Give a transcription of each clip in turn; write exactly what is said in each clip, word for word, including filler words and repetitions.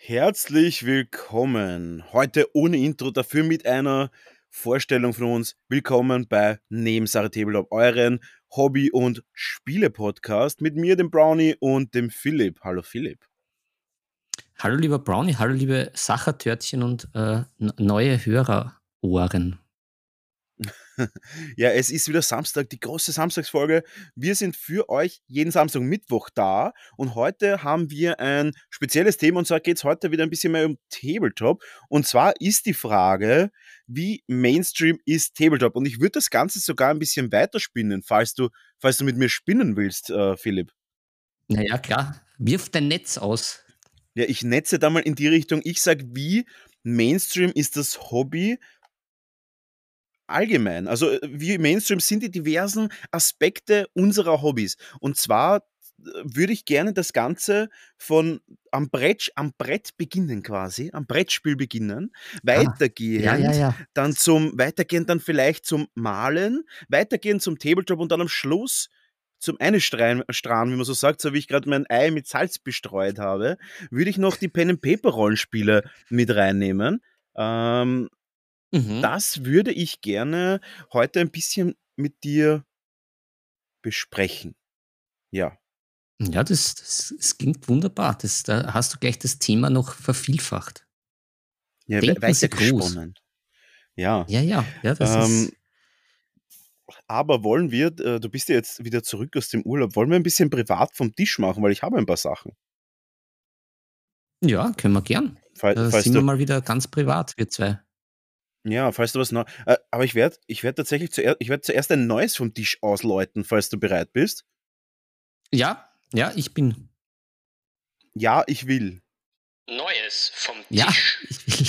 Herzlich willkommen. Heute ohne Intro, dafür mit einer Vorstellung von uns. Willkommen bei Nebensache Tabletop, euren Hobby- und Spiele-Podcast mit mir, dem Brownie und dem Philipp. Hallo Philipp. Hallo lieber Brownie, hallo liebe Sachertörtchen und äh, n- neue Hörerohren. Ja, es ist wieder Samstag, die große Samstagsfolge. Wir sind für euch jeden Samstag und Mittwoch da und heute haben wir ein spezielles Thema und zwar geht es heute wieder ein bisschen mehr um Tabletop und zwar ist die Frage, wie Mainstream ist Tabletop und ich würde das Ganze sogar ein bisschen weiterspinnen, falls du, falls du mit mir spinnen willst, äh, Philipp. Naja, klar, wirf dein Netz aus. Ja, ich netze da mal in die Richtung, ich sag, wie Mainstream ist das Hobby allgemein. Also, äh, wie Mainstream sind die diversen Aspekte unserer Hobbys. Und zwar, äh, würde ich gerne das Ganze von am Brett am Brett beginnen quasi, am Brettspiel beginnen, Ah, ja, ja, weitergehend ja. dann zum weitergehend dann vielleicht zum Malen, weitergehend zum Tabletop und dann am Schluss zum Einstrahlen strahlen, wie man so sagt, so wie ich gerade mein Ei mit Salz bestreut habe, würde ich noch die Pen and Paper Rollenspiele mit reinnehmen. Ähm, Mhm. Das würde ich gerne heute ein bisschen mit dir besprechen. Ja. Ja, das, das, das klingt wunderbar. Das, da hast du gleich das Thema noch vervielfacht. Ja, we Denken Sie groß. weitergesponnen. Ja. Ja, ja, ja, das Ähm, ist. aber wollen wir, äh, du bist ja jetzt wieder zurück aus dem Urlaub, wollen wir ein bisschen privat vom Tisch machen, weil ich habe ein paar Sachen. Ja, können wir gern. Fall Da falls sind wir du mal wieder ganz privat, wir zwei. ja, falls du was neu äh, aber ich werde ich werde tatsächlich zuer ich werde zuerst ein neues vom Tisch ausläuten, falls du bereit bist. Ja, ja, ich bin. Ja, ich will. Neues vom Ja, Tisch. ich will.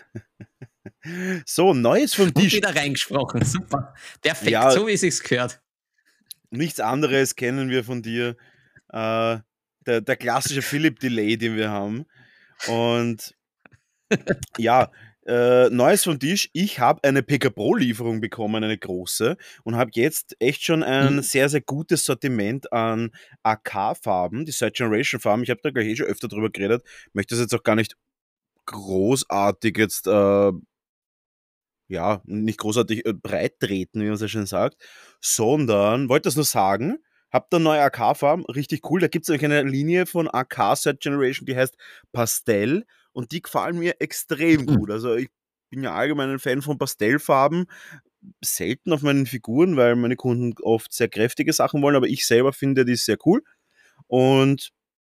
So, Neues vom Und Tisch. wieder reingesprochen. Super. Perfekt, Ja, so wie es sich gehört. nichts anderes kennen wir von dir. Äh, der der klassische Philipp-Delay, den wir haben. Und ja, äh, Neues vom Tisch. Ich habe eine P K Pro-Lieferung bekommen, eine große, und habe jetzt echt schon ein Mhm. sehr, sehr gutes Sortiment an A K-Farben, die Third Generation Farben. Ich habe da gleich eh schon öfter drüber geredet. Möchte das jetzt auch gar nicht großartig jetzt, äh, ja, nicht großartig äh, breit treten, wie man so schön sagt, sondern wollte das nur sagen. Hab da neue A K-Farben, richtig cool. Da gibt es nämlich eine Linie von A K Third Generation, die heißt Pastell und die gefallen mir extrem Mhm. gut. Also ich bin ja allgemein ein Fan von Pastellfarben, selten auf meinen Figuren, weil meine Kunden oft sehr kräftige Sachen wollen, aber ich selber finde die sehr cool. Und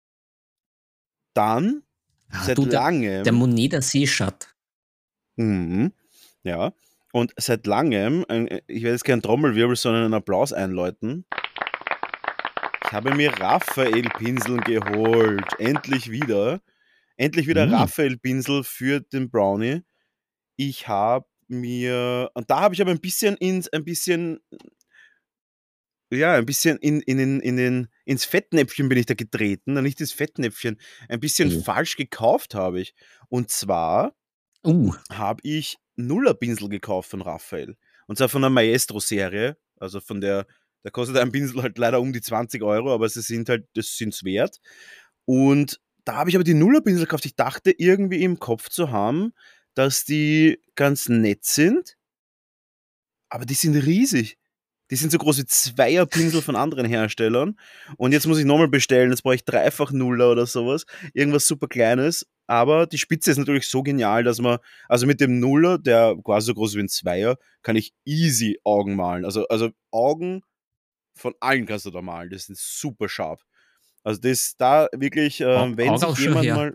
dann Ah, seit du, der, der langem, Moneda Seeschat. mhm, ja, und seit langem, ein, ich werde jetzt keinen Trommelwirbel, sondern einen Applaus einläuten. Ich habe mir Raphael-Pinseln geholt. Endlich wieder. Endlich wieder Mhm. Raphael-Pinsel für den Brownie. Ich habe mir, und da habe ich aber ein bisschen ins, ein bisschen, ja, ein bisschen in, in, den, in den, ins Fettnäpfchen bin ich da getreten, nicht ins Fettnäpfchen. Ein bisschen Oh. falsch gekauft habe ich. Und zwar Uh. habe ich Nuller-Pinsel gekauft von Raphael. Und zwar von der Maestro-Serie. Also von der, da kostet ein Pinsel halt leider um die zwanzig Euro, aber sie sind halt, das sind's wert. Und da habe ich aber die Nuller-Pinsel gekauft. Ich dachte irgendwie im Kopf zu haben, dass die ganz nett sind, aber die sind riesig. Die sind so groß wie Zweierpinsel von anderen Herstellern. Und jetzt muss ich nochmal bestellen. Jetzt brauche ich dreifach Nuller oder sowas. Irgendwas super Kleines. Aber die Spitze ist natürlich so genial, dass man, also mit dem Nuller, der quasi so groß ist wie ein Zweier, kann ich easy Augen malen. Also, also Augen von allen kannst du da malen. Das sind super scharf. Also das da wirklich, Au- äh, wenn Augerl sich schon jemand her. mal,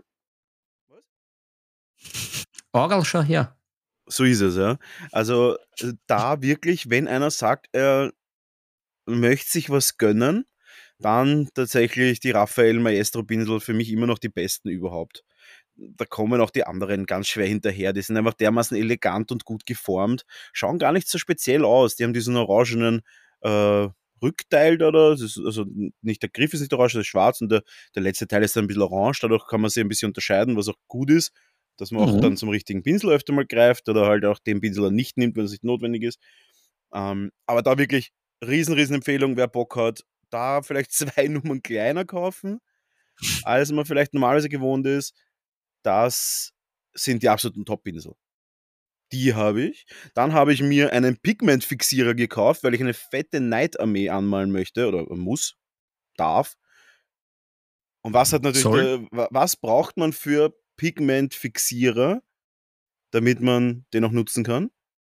Augerl schon her. so ist es, ja. Also äh, da wirklich, wenn einer sagt, er möchte sich was gönnen, dann tatsächlich die Raphael Maestro Pinsel für mich immer noch die besten überhaupt. Da kommen auch die anderen ganz schwer hinterher. Die sind einfach dermaßen elegant und gut geformt, schauen gar nicht so speziell aus. Die haben diesen orangenen äh, Rückteil da, da. Das ist, also nicht der Griff ist nicht orange, das ist schwarz und der, der letzte Teil ist dann ein bisschen orange. Dadurch kann man sie ein bisschen unterscheiden, was auch gut ist, dass man auch dann Mhm. zum richtigen Pinsel öfter mal greift oder halt auch den Pinsel dann nicht nimmt, wenn es nicht notwendig ist. Ähm, aber da wirklich riesen, riesen Empfehlung, wer Bock hat, da vielleicht zwei Nummern kleiner kaufen, als man vielleicht normalerweise gewohnt ist. das sind die absoluten Top-Pinsel. Die habe ich. Dann habe ich mir einen Pigmentfixierer gekauft, weil ich eine fette Neidarmee anmalen möchte oder muss, darf. Und was hat natürlich Soll? der, was braucht man für Pigmentfixierer, damit man den auch nutzen kann?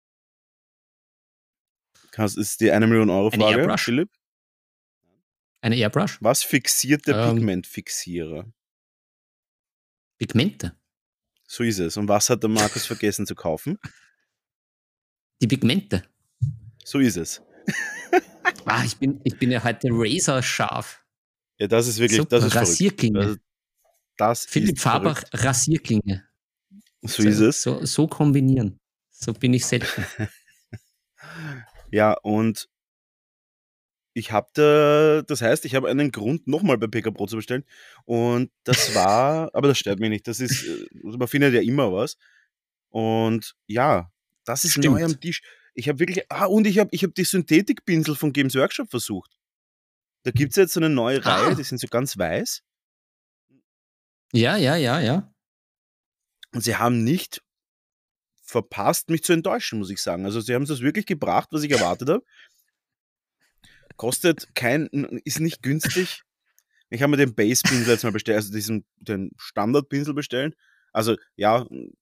Das ist die eine Million Euro Eine Frage, Airbrush? Philipp. Eine Airbrush? Was fixiert der Ähm. Pigmentfixierer? Pigmente. So ist es. Und was hat der Markus vergessen zu kaufen? Die Pigmente. So ist es. Ah, ich bin, ich bin ja heute razorscharf. Ja, das ist wirklich, Super, das ist Rasierklinge. verrückt. Das, das Philipp ist Fabach, verrückt. Rasierklinge. So ist es. So, so kombinieren. So bin ich selten. Ja, und ich habe da, das heißt, ich habe einen Grund, nochmal bei P K Pro zu bestellen. Und das war, aber das stört mich nicht. Das ist, äh, man findet ja immer was. Und ja, das ist Stimmt. neu am Tisch. Ich habe wirklich, ah, und ich habe ich hab die Synthetikpinsel von Games Workshop versucht. Da gibt es jetzt so eine neue Ah. Reihe, die sind so ganz weiß. Ja, ja, ja, ja. Und sie haben nicht verpasst, mich zu enttäuschen, muss ich sagen. Also sie haben es wirklich gebracht, was ich erwartet habe. Kostet kein, ist nicht günstig. Ich habe mir den Base-Pinsel jetzt mal bestellt, also diesen, den Standard-Pinsel bestellen. Also ja,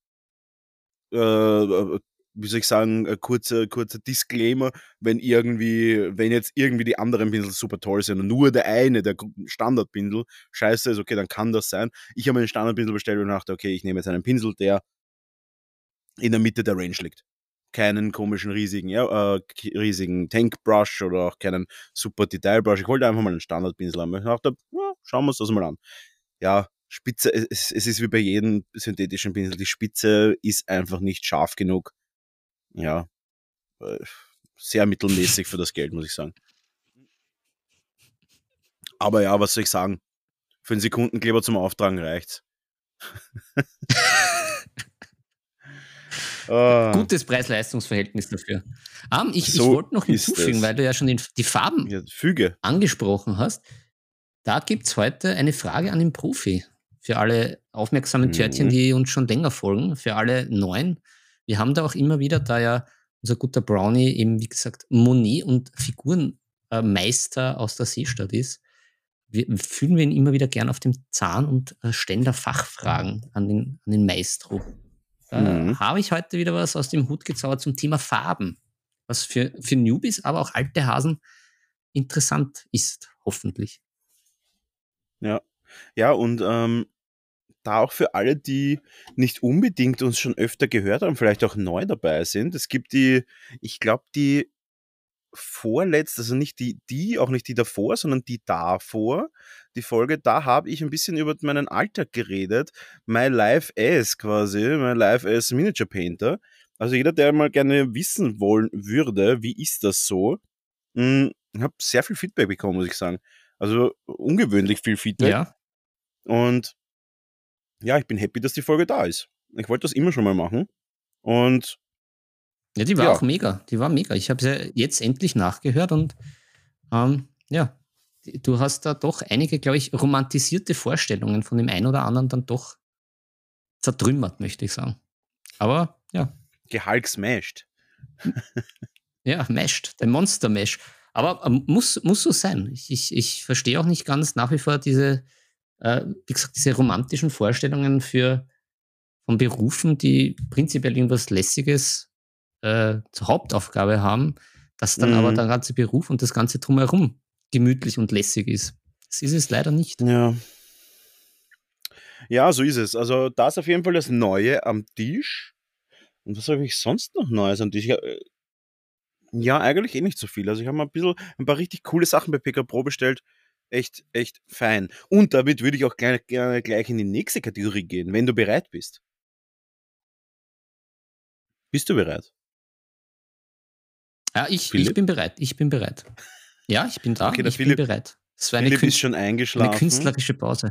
äh, wie soll ich sagen, ein kurzer, kurzer Disclaimer, wenn irgendwie, wenn jetzt irgendwie die anderen Pinsel super toll sind und nur der eine, der Standardpinsel, scheiße ist, okay, dann kann das sein. Ich habe mir den Standardpinsel bestellt und dachte, okay, ich nehme jetzt einen Pinsel, der in der Mitte der Range liegt. Keinen komischen riesigen, ja, äh, riesigen Tankbrush oder auch keinen super Detailbrush. Ich wollte einfach mal einen Standardpinsel haben. Ich dachte, ja, schauen wir uns das mal an. Ja, Spitze, es, es ist wie bei jedem synthetischen Pinsel, die Spitze ist einfach nicht scharf genug. Ja, sehr mittelmäßig für das Geld, muss ich sagen. Aber ja, was soll ich sagen? Für einen Sekundenkleber zum Auftragen reicht's. Ah. Gutes Preis-Leistungs-Verhältnis dafür. Um, ich so ich wollte noch hinzufügen, weil du ja schon den, die Farben ja, Füge. angesprochen hast. Da gibt es heute eine Frage an den Profi. Für alle aufmerksamen Törtchen, Mhm. die uns schon länger folgen, für alle Neuen. Wir haben da auch immer wieder, da ja unser guter Brownie eben, wie gesagt, Monet- und Figurenmeister aus der Seestadt ist, wir, fühlen wir ihn immer wieder gern auf dem Zahn und äh, stellen da Fachfragen an den, an den Maestro. Da Mhm. habe ich heute wieder was aus dem Hut gezaubert zum Thema Farben, was für, für Newbies, aber auch alte Hasen interessant ist, hoffentlich. Ja, ja und ähm, da auch für alle, die nicht unbedingt uns schon öfter gehört haben, vielleicht auch neu dabei sind. Es gibt die, ich glaube, die vorletzte, also nicht die, die, auch nicht die davor, sondern die davor, die Folge, da habe ich ein bisschen über meinen Alltag geredet. My Life as quasi, My Life as Miniature Painter. Also jeder, der mal gerne wissen wollen würde, wie ist das so, ich habe sehr viel Feedback bekommen, muss ich sagen. Also ungewöhnlich viel Feedback. Ja. Und ja, ich bin happy, dass die Folge da ist. Ich wollte das immer schon mal machen. Und ja, die war ja. auch mega. Die war mega. Ich habe sie ja jetzt endlich nachgehört und ähm, ja, du hast da doch einige, glaube ich, romantisierte Vorstellungen von dem einen oder anderen dann doch zertrümmert, möchte ich sagen. Aber ja. Gehaltsmashed. Ja, mashed, der Monster-Mash. Aber ähm, muss, muss so sein. Ich, ich, ich verstehe auch nicht ganz nach wie vor diese, äh, wie gesagt, diese romantischen Vorstellungen für von Berufen, die prinzipiell irgendwas Lässiges äh, zur Hauptaufgabe haben, dass dann Mhm. aber der ganze Beruf und das Ganze drumherum gemütlich und lässig ist. Das ist es leider nicht. Ja. Ja, so ist es. Also da ist auf jeden Fall das Neue am Tisch. Und was habe ich sonst noch Neues am Tisch? Ja, ja, eigentlich eh nicht so viel. Also ich habe mal ein bisschen, ein paar richtig coole Sachen bei P K Pro bestellt. Echt, echt fein. Und damit würde ich auch gerne, gerne gleich in die nächste Kategorie gehen, wenn du bereit bist. Bist du bereit? Ja, ich, Philipp? ich bin bereit. Ich bin bereit. Ja, ich bin da. Okay, der ich Philipp- bin bereit. Es war eine, Philipp ist Künst- schon eine eingeschlafen. künstlerische Pause.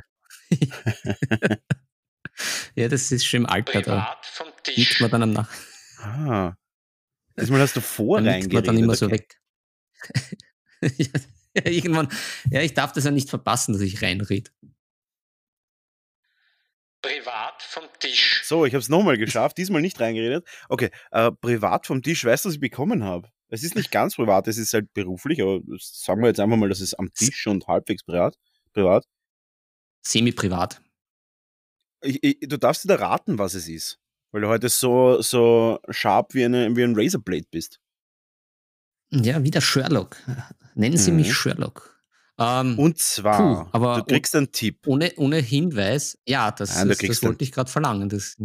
Ja, das ist schon im Alter da. Privat vom Nickt Tisch. man dann am Nach. Ah. Diesmal hast du vor Da nickt man dann reingeredet. immer so okay. weg. Ja, irgendwann, ja, ich darf das ja nicht verpassen, dass ich reinrede. Privat vom Tisch. So, ich habe es nochmal geschafft, diesmal nicht reingeredet. Okay, äh, privat vom Tisch, weißt du, was ich bekommen habe? Es ist nicht ganz privat, es ist halt beruflich, aber sagen wir jetzt einfach mal, das ist am Tisch und halbwegs privat. privat. Semi-privat. Ich, ich, du darfst dir da raten, was es ist, weil du heute so, so sharp wie, eine, wie ein Razorblade bist. Ja, wie der Sherlock. Nennen Sie Mhm. mich Sherlock. Ähm, Und puh, zwar, aber du kriegst einen Tipp. ohne, ohne Hinweis, ja, das, Nein, du das, kriegst das wollte ich gerade verlangen. Das,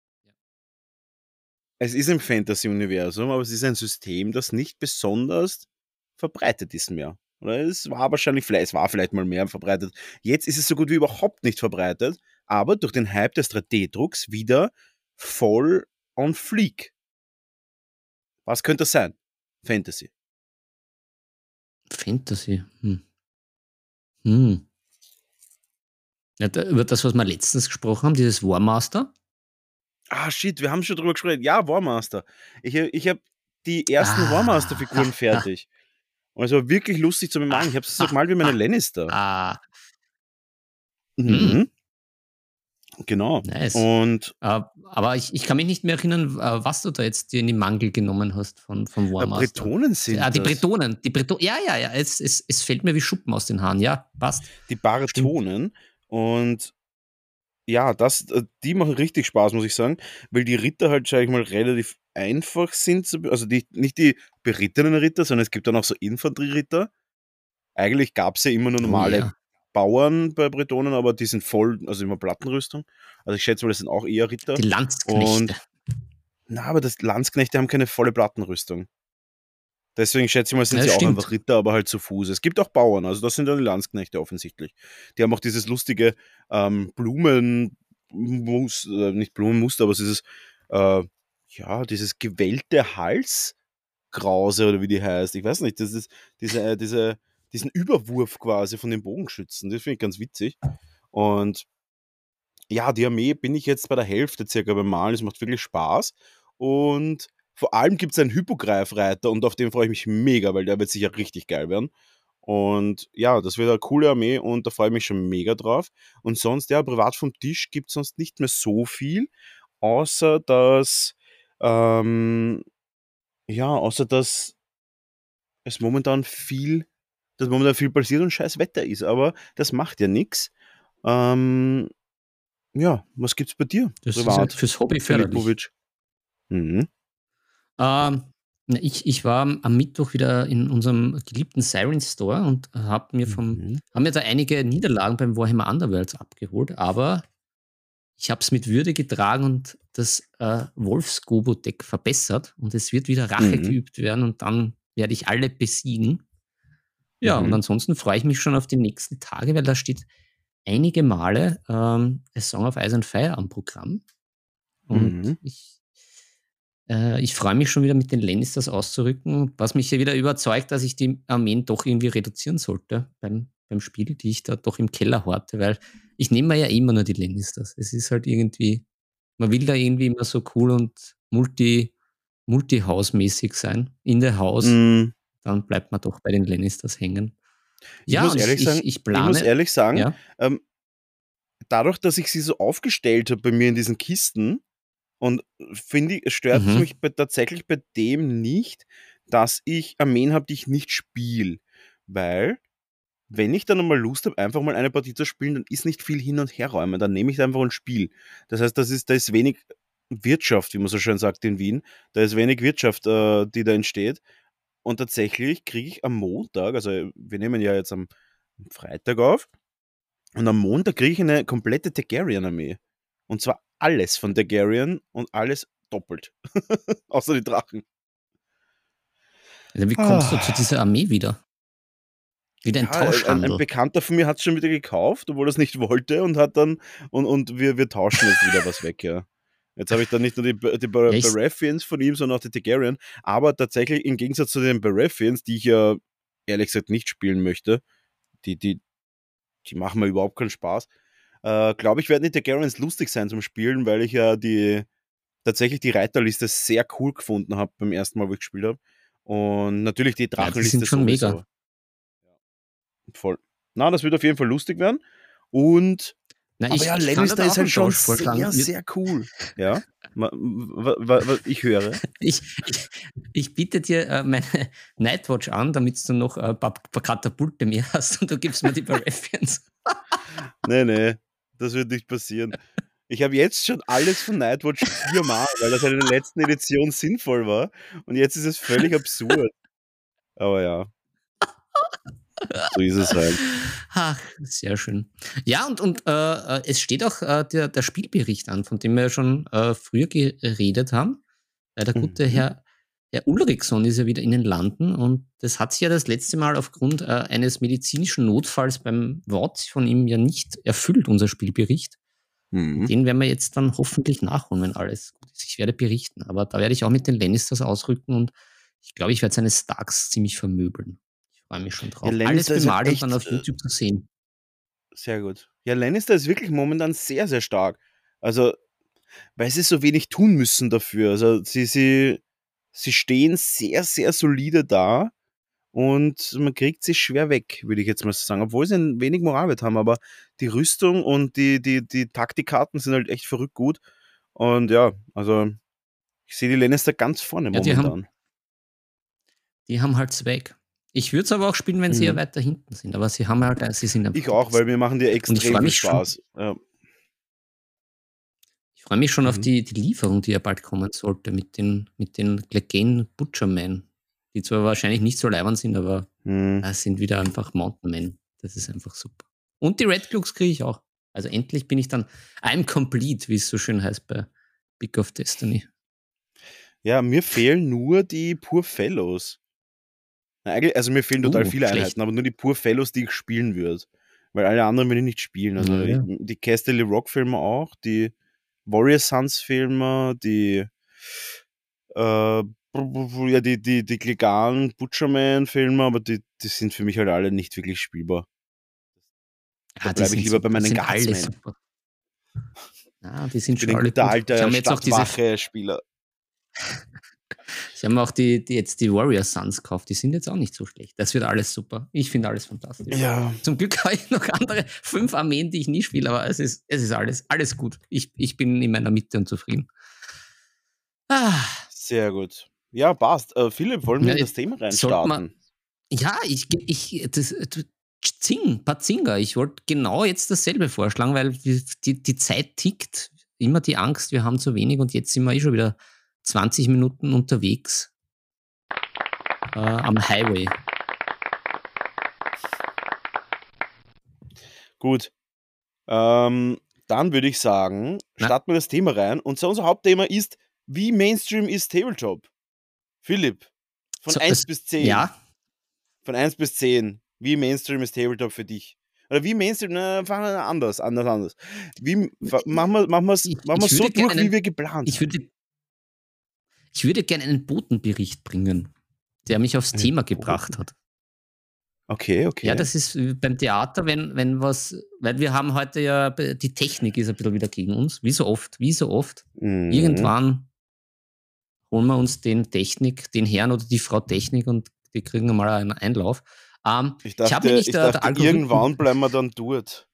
Es ist im Fantasy-Universum, aber es ist ein System, das nicht besonders verbreitet ist mehr. Oder es war wahrscheinlich, vielleicht, es war vielleicht mal mehr verbreitet. Jetzt ist es so gut wie überhaupt nicht verbreitet, aber durch den Hype des drei D-Drucks wieder voll on fleek. Was könnte das sein? Fantasy. Fantasy. Hm. Hm. Ja, da, über das, was wir letztens gesprochen haben, dieses Warmaster. Ah, shit, wir haben schon drüber gesprochen. Ja, Warmaster. Ich, ich habe die ersten Ah, Warmaster-Figuren ha, ha, fertig. Und es war wirklich lustig zu bemalen. Ich habe es so ha, gemalt wie meine ha, Lannister. ah, hm, Mhm, genau. nice. Und Äh, aber ich, ich kann mich nicht mehr erinnern, äh, was du da jetzt dir in die Mangel genommen hast von, von äh, Warmaster. Bretonen Ah, sind die das. Bretonen. Die Breto ja, ja, ja. Es, es, es fällt mir wie Schuppen aus den Haaren. Ja, passt. Die Stimmt. Bartonen. Und ja, das, äh, die machen richtig Spaß, muss ich sagen, weil die Ritter halt, sag ich mal, relativ einfach sind. zu be- Also die, nicht die berittenen Ritter, sondern es gibt dann auch so Infanterieritter. Eigentlich gab es ja immer nur Oh normale ja. Bauern bei Bretonen, aber die sind voll, also immer Plattenrüstung. Also ich schätze mal, das sind auch eher Ritter. Die Landsknechte. Und, na, aber das Landsknechte haben keine volle Plattenrüstung. Deswegen schätze ich mal, sind Ja, sie das auch einfach stimmt. Ritter, aber halt zu Fuß. Es gibt auch Bauern, also das sind dann die Landsknechte offensichtlich. Die haben auch dieses lustige ähm, Blumenmus, äh, nicht Blumenmuster, aber dieses, äh, ja, dieses gewellte Halskrause oder wie die heißt. Ich weiß nicht, das ist diese, äh, diese, diesen Überwurf quasi von den Bogenschützen. Das finde ich ganz witzig. Und ja, die Armee bin ich jetzt bei der Hälfte circa beim Malen. Es macht wirklich Spaß. Und vor allem gibt es einen Hypogreifreiter und auf den freue ich mich mega, weil der wird sicher richtig geil werden. Und ja, das wird eine coole Armee und da freue ich mich schon mega drauf. Und sonst, ja, privat vom Tisch gibt es sonst nicht mehr so viel, außer dass, ähm, ja, außer dass es momentan viel, dass momentan viel passiert und scheiß Wetter ist. Aber das macht ja nichts. Ähm, ja, was gibt's bei dir Das ist ja privat, fürs Hobby förderlich. Filipovic? Mhm. Ähm, na, ich, ich war am am Mittwoch wieder in unserem geliebten Siren Store und habe mir vom, Mhm. haben mir da einige Niederlagen beim Warhammer Underworlds abgeholt, aber ich habe es mit Würde getragen und das äh, Wolfsgobo-Deck verbessert und es wird wieder Rache Mhm. geübt werden und dann werde ich alle besiegen. Ja, und Mhm. ansonsten freue ich mich schon auf die nächsten Tage, weil da steht einige Male ähm, A Song of Ice and Fire am Programm. Und Mhm. ich, äh, ich freue mich schon wieder mit den Lannisters auszurücken, was mich ja wieder überzeugt, dass ich die Armeen doch irgendwie reduzieren sollte beim, beim Spiel, die ich da doch im Keller horte, weil ich nehme mir ja immer nur die Lannisters. Es ist halt irgendwie, man will da irgendwie immer so cool und multi, multi-Haus-mäßig sein. In der Haus, Mhm. dann bleibt man doch bei den Lannisters hängen. Ich Ja, muss und ich, ehrlich ich, sagen, ich ich muss plane, ehrlich sagen, ja. ähm, dadurch, dass ich sie so aufgestellt habe bei mir in diesen Kisten und finde ich, es stört es Mhm. mich bei, tatsächlich bei dem nicht, dass ich Armeen habe, die ich nicht spiele. Weil, wenn ich dann einmal Lust habe, einfach mal eine Partie zu spielen, dann ist nicht viel hin und her räumen. Dann nehme ich einfach ein Spiel. Das heißt, das ist, da ist wenig Wirtschaft, wie man so schön sagt in Wien. Da ist wenig Wirtschaft, äh, die da entsteht. Und tatsächlich kriege ich am Montag, also wir nehmen ja jetzt am Freitag auf, und am Montag kriege ich eine komplette Targaryen-Armee. Und zwar alles von Targaryen und alles doppelt. Außer die Drachen. Also wie kommst du zu Ah. dieser Armee wieder? Wieder ein Ja, ein, ein Tauschhandel. Bekannter von mir hat es schon wieder gekauft, obwohl er es nicht wollte und hat dann, und, und wir, wir tauschen jetzt wieder was weg, ja. Jetzt habe ich dann nicht nur die, Ba- die Bar- Ja, ich, Baratheons von ihm, sondern auch die Targaryen. Aber tatsächlich im Gegensatz zu den Baratheons, die ich ja ehrlich gesagt nicht spielen möchte, die, die, die machen mir überhaupt keinen Spaß, äh, glaube ich, werden die Targaryens lustig sein zum Spielen, weil ich ja die tatsächlich die Reiterliste sehr cool gefunden habe beim ersten Mal, wo ich gespielt habe. Und natürlich die ja, die Drachenliste sind schon mega. sowieso. Voll. Na, das wird auf jeden Fall lustig werden. Und Na, Aber ich, ja, ich kann Lannister da ist auch einen halt schon Tausch vorschlagen. sehr, Wir- sehr cool. Ja, wa- wa- wa- wa- ich höre. Ich, ich, ich biete dir äh, meine Nightwatch an, damit du noch ein paar, paar Katapulte mehr hast und du gibst mir die Baratheons. Nee, nee, das wird nicht passieren. Ich habe jetzt schon alles von Nightwatch viermal, weil das halt in der letzten Edition sinnvoll war. Und jetzt ist es völlig absurd. Aber ja, so ist es halt. Ach, sehr schön. Ja, und, und äh, äh, es steht auch äh, der, der Spielbericht an, von dem wir ja schon äh, früher geredet haben. Äh, der gute Mhm. Herr, Herr Ulrichson ist ja wieder in den Landen und das hat sich ja das letzte Mal aufgrund äh, eines medizinischen Notfalls beim W O T von ihm ja nicht erfüllt, unser Spielbericht. Mhm. Den werden wir jetzt dann hoffentlich nachholen, wenn alles gut ist. Ich werde berichten, aber da werde ich auch mit den Lannisters ausrücken und ich glaube, ich werde seine Starks ziemlich vermöbeln. Ich freue mich schon drauf. Ja, Alles Lannister ist halt bemalt und dann echt, auf äh, YouTube zu sehen. Sehr gut. Ja, Lannister ist wirklich momentan sehr, sehr stark. Also, weil sie so wenig tun müssen dafür. Also, sie, sie, sie stehen sehr, sehr solide da und man kriegt sie schwer weg, würde ich jetzt mal so sagen. Obwohl sie ein wenig Moralwert haben, aber die Rüstung und die, die, die Taktikkarten sind halt echt verrückt gut. Und ja, also, ich sehe die Lannister ganz vorne Ja, die haben, momentan. die haben halt Swag. Ich würde es aber auch spielen, wenn sie eher Mhm. weiter hinten sind, aber sie haben halt, sie sind einfach Ich die auch, weil Besten. wir machen dir Und ich extrem freue viel mich schon, Spaß. Ja. ich freue mich schon auf Mhm. die, die Lieferung, die ja bald kommen sollte mit den, mit den Clegane Butchermen, die zwar wahrscheinlich nicht so leibend sind, aber Mhm. das sind wieder einfach Mountain Men. Das ist einfach super. Und die Red Cloaks kriege ich auch. Also endlich bin ich dann I'm complete, wie es so schön heißt bei Big of Destiny. Ja, mir fehlen nur die Poor Fellows. Na, eigentlich, also mir fehlen total Uh, viele schlecht. Einheiten, aber nur die Poor Fellows, die ich spielen würde. Weil alle anderen will ich nicht spielen. Also Ja, ich, ja. die Casterly Rock Filme auch, die Warrior Sons Filme, die äh, ja, die, die, die Clegane Butcherman Filme, aber die, die sind für mich halt alle nicht wirklich spielbar. Da Ah, die bleibe ich sind lieber bei super. Die meinen sind alle Guardsmen. super. Ah, die Ich sind bin schon ein alle guter gut. Ich alter habe mir jetzt auch diese, Stadtwache-Spieler. ich habe mir auch die, die jetzt die Warrior Sons gekauft. Die sind jetzt auch nicht so schlecht. Das wird alles super. Ich finde alles fantastisch. Ja, Zum Glück habe ich noch andere fünf Armeen, die ich nie spiele, aber es ist, es ist alles, alles gut. Ich, ich bin in meiner Mitte und zufrieden. Ah, sehr gut. Ja, passt. Äh, Philipp, wollen wir ja, in das jetzt Thema sollte man, reinstarten? ja, ich, ich, das, du- Zing, Bazinga, ich wollte genau jetzt dasselbe vorschlagen, weil die, die, die Zeit tickt. Immer die Angst, wir haben zu wenig und jetzt sind wir eh schon wieder zwanzig Minuten unterwegs äh, am Highway. Gut. Ähm, dann würde ich sagen, Na, starten wir das Thema rein. Und so unser Hauptthema ist, wie Mainstream ist Tabletop? Philipp, von so, eins es, bis zehn. ja, Von eins bis zehn. Wie Mainstream ist Tabletop für dich? Oder wie Mainstream, na, fangen wir anders, anders, anders. Wie, fa- machen wir machen wir's, ich, machen ich wir's so würde gerne durch, wie einen, wir geplant ich haben? würde, ich würde gerne einen Botenbericht bringen, der mich aufs Einen Thema gebracht Boten. hat. Okay, Ja, okay. das ist äh, beim Theater, wenn, wenn was, weil wir haben heute ja, die Technik ist ein bisschen wieder gegen uns, wie so oft, wie so oft. Mhm. Irgendwann holen wir uns den Technik, den Herrn oder die Frau Technik und die kriegen mal einen Einlauf. Ähm, Ich ich habe dachte, nämlich ich der, der dachte Algorithmus, irgendwann bleiben wir dann dort.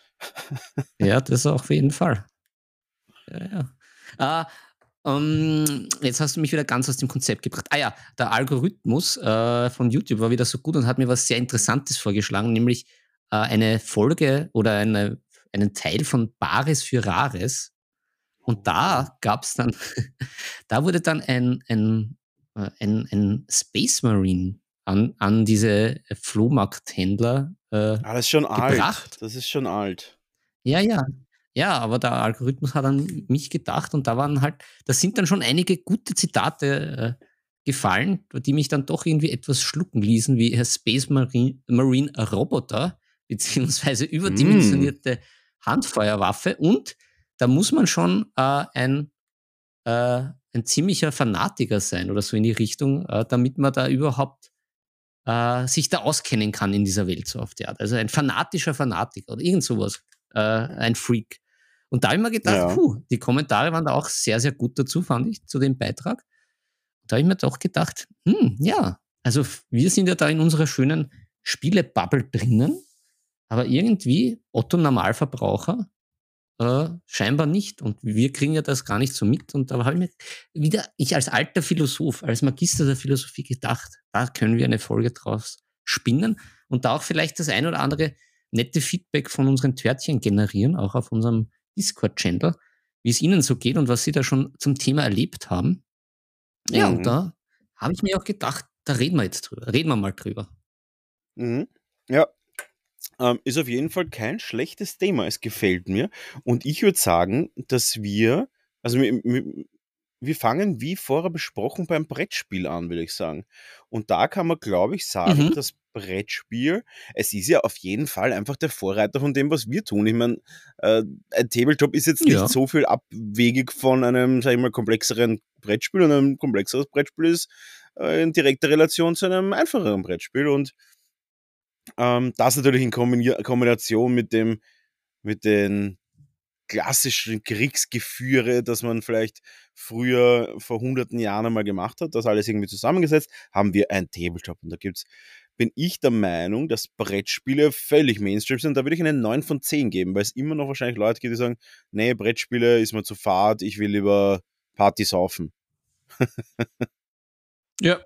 ja, das auf jeden Fall. Ja, ja. Äh, ähm, jetzt hast du mich wieder ganz aus dem Konzept gebracht. Ah ja, der Algorithmus äh, von YouTube war wieder so gut und hat mir was sehr Interessantes vorgeschlagen, nämlich äh, eine Folge oder eine, einen Teil von Bares für Rares. Und da gab es dann, da wurde dann ein, ein, äh, ein, ein Space Marine an, an diese Flohmarkthändler äh, Ah, das ist schon alt. gebracht. Das ist schon alt. Ja, ja. Ja, aber der Algorithmus hat an mich gedacht und da waren halt, da sind dann schon einige gute Zitate äh, gefallen, die mich dann doch irgendwie etwas schlucken ließen, wie Herr Space Marine, Marine Roboter, beziehungsweise Mm. überdimensionierte Handfeuerwaffe. Und da muss man schon äh, ein, äh, ein ziemlicher Fanatiker sein oder so in die Richtung, äh, damit man da überhaupt äh, sich da auskennen kann in dieser Welt so auf die Art. Also ein fanatischer Fanatiker oder irgend sowas, äh, ein Freak. Und da habe ich mir gedacht, Ja. puh, die Kommentare waren da auch sehr, sehr gut dazu, fand ich, zu dem Beitrag. Da habe ich mir doch gedacht, hm, ja, also f- wir sind ja da in unserer schönen Spiele-Bubble drinnen, aber irgendwie Otto Normalverbraucher äh, scheinbar nicht. Und wir kriegen ja das gar nicht so mit. Und da habe ich mir wieder, ich als alter Philosoph, als Magister der Philosophie gedacht, da können wir eine Folge draus spinnen und da auch vielleicht das ein oder andere nette Feedback von unseren Törtchen generieren, auch auf unserem Discord-Channel, wie es ihnen so geht und was sie da schon zum Thema erlebt haben. Ja, und Mhm. da habe ich mir auch gedacht, da reden wir jetzt drüber. Reden wir mal drüber. Mhm. Ja, ähm, ist auf jeden Fall kein schlechtes Thema. Es gefällt mir. Und ich würde sagen, dass wir, also wir, wir, wir fangen wie vorher besprochen beim Brettspiel an, würde ich sagen. Und da kann man, glaube ich, sagen, Mhm. das Brettspiel, es ist ja auf jeden Fall einfach der Vorreiter von dem, was wir tun. Ich meine, äh, ein Tabletop ist jetzt nicht Ja. so viel abwegig von einem, sag ich mal, komplexeren Brettspiel. Und ein komplexeres Brettspiel ist äh, in direkter Relation zu einem einfacheren Brettspiel. Und ähm, das natürlich in Kombini- Kombination mit dem, mit den klassischen Kriegsgeführe, das man vielleicht früher vor hunderten Jahren einmal gemacht hat, das alles irgendwie zusammengesetzt, haben wir ein Tabletop. Und da gibt's, bin ich der Meinung, dass Brettspiele völlig Mainstream sind. Da würde ich eine neun von zehn geben, weil es immer noch wahrscheinlich Leute gibt, die sagen, nee, Brettspiele ist mir zu fad, ich will lieber Party saufen. Ja.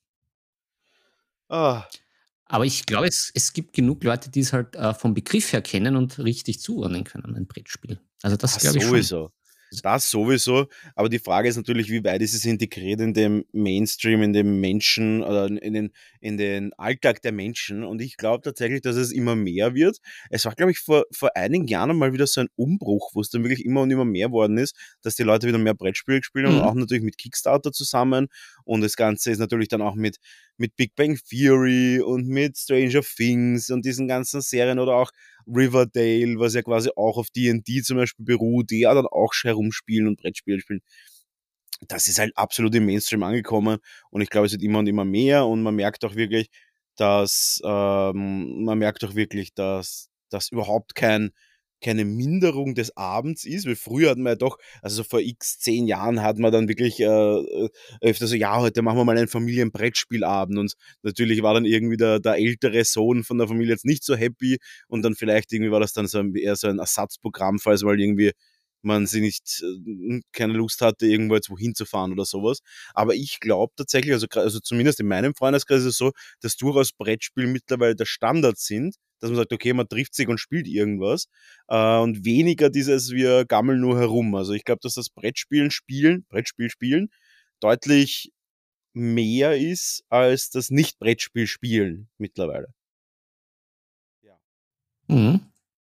Ah, Aber ich glaube, es, es gibt genug Leute, die es halt äh, vom Begriff her kennen und richtig zuordnen können, ein Brettspiel. Also das das glaube ich schon. sowieso. Das sowieso, aber die Frage ist natürlich, wie weit ist es integriert in dem Mainstream, in dem Menschen oder in den, in den Alltag der Menschen. Und ich glaube tatsächlich, dass es immer mehr wird. Es war, glaube ich, vor, vor einigen Jahren mal wieder so ein Umbruch, wo es dann wirklich immer und immer mehr worden ist, dass die Leute wieder mehr Brettspiele gespielt haben und Mhm. auch natürlich mit Kickstarter zusammen. Und das Ganze ist natürlich dann auch mit, mit Big Bang Theory und mit Stranger Things und diesen ganzen Serien oder auch Riverdale, was ja quasi auch auf D und D zum Beispiel beruht, die ja dann auch herumspielen und Brettspiele spielen. Das ist halt absolut im Mainstream angekommen und ich glaube, es wird immer und immer mehr und man merkt auch wirklich, dass ähm, man merkt auch wirklich, dass das überhaupt kein keine Minderung des Abends ist, weil früher hatten wir ja doch, also so vor x zehn Jahren hat man dann wirklich äh, äh, öfter so, ja, heute machen wir mal einen Familienbrettspielabend und natürlich war dann irgendwie der, der ältere Sohn von der Familie jetzt nicht so happy und dann vielleicht irgendwie war das dann so ein, eher so ein Ersatzprogramm, falls mal irgendwie man sie nicht, äh, keine Lust hatte, irgendwo jetzt wohin zu fahren oder sowas. Aber ich glaube tatsächlich, also, gra- also zumindest in meinem Freundeskreis ist es so, dass durchaus Brettspiele mittlerweile der Standard sind, dass man sagt, okay, man trifft sich und spielt irgendwas äh, und weniger dieses, wir gammeln nur herum. Also ich glaube, dass das Brettspielen spielen, Brettspiel spielen, deutlich mehr ist als das Nicht-Brettspiel spielen mittlerweile. Ja. Mhm.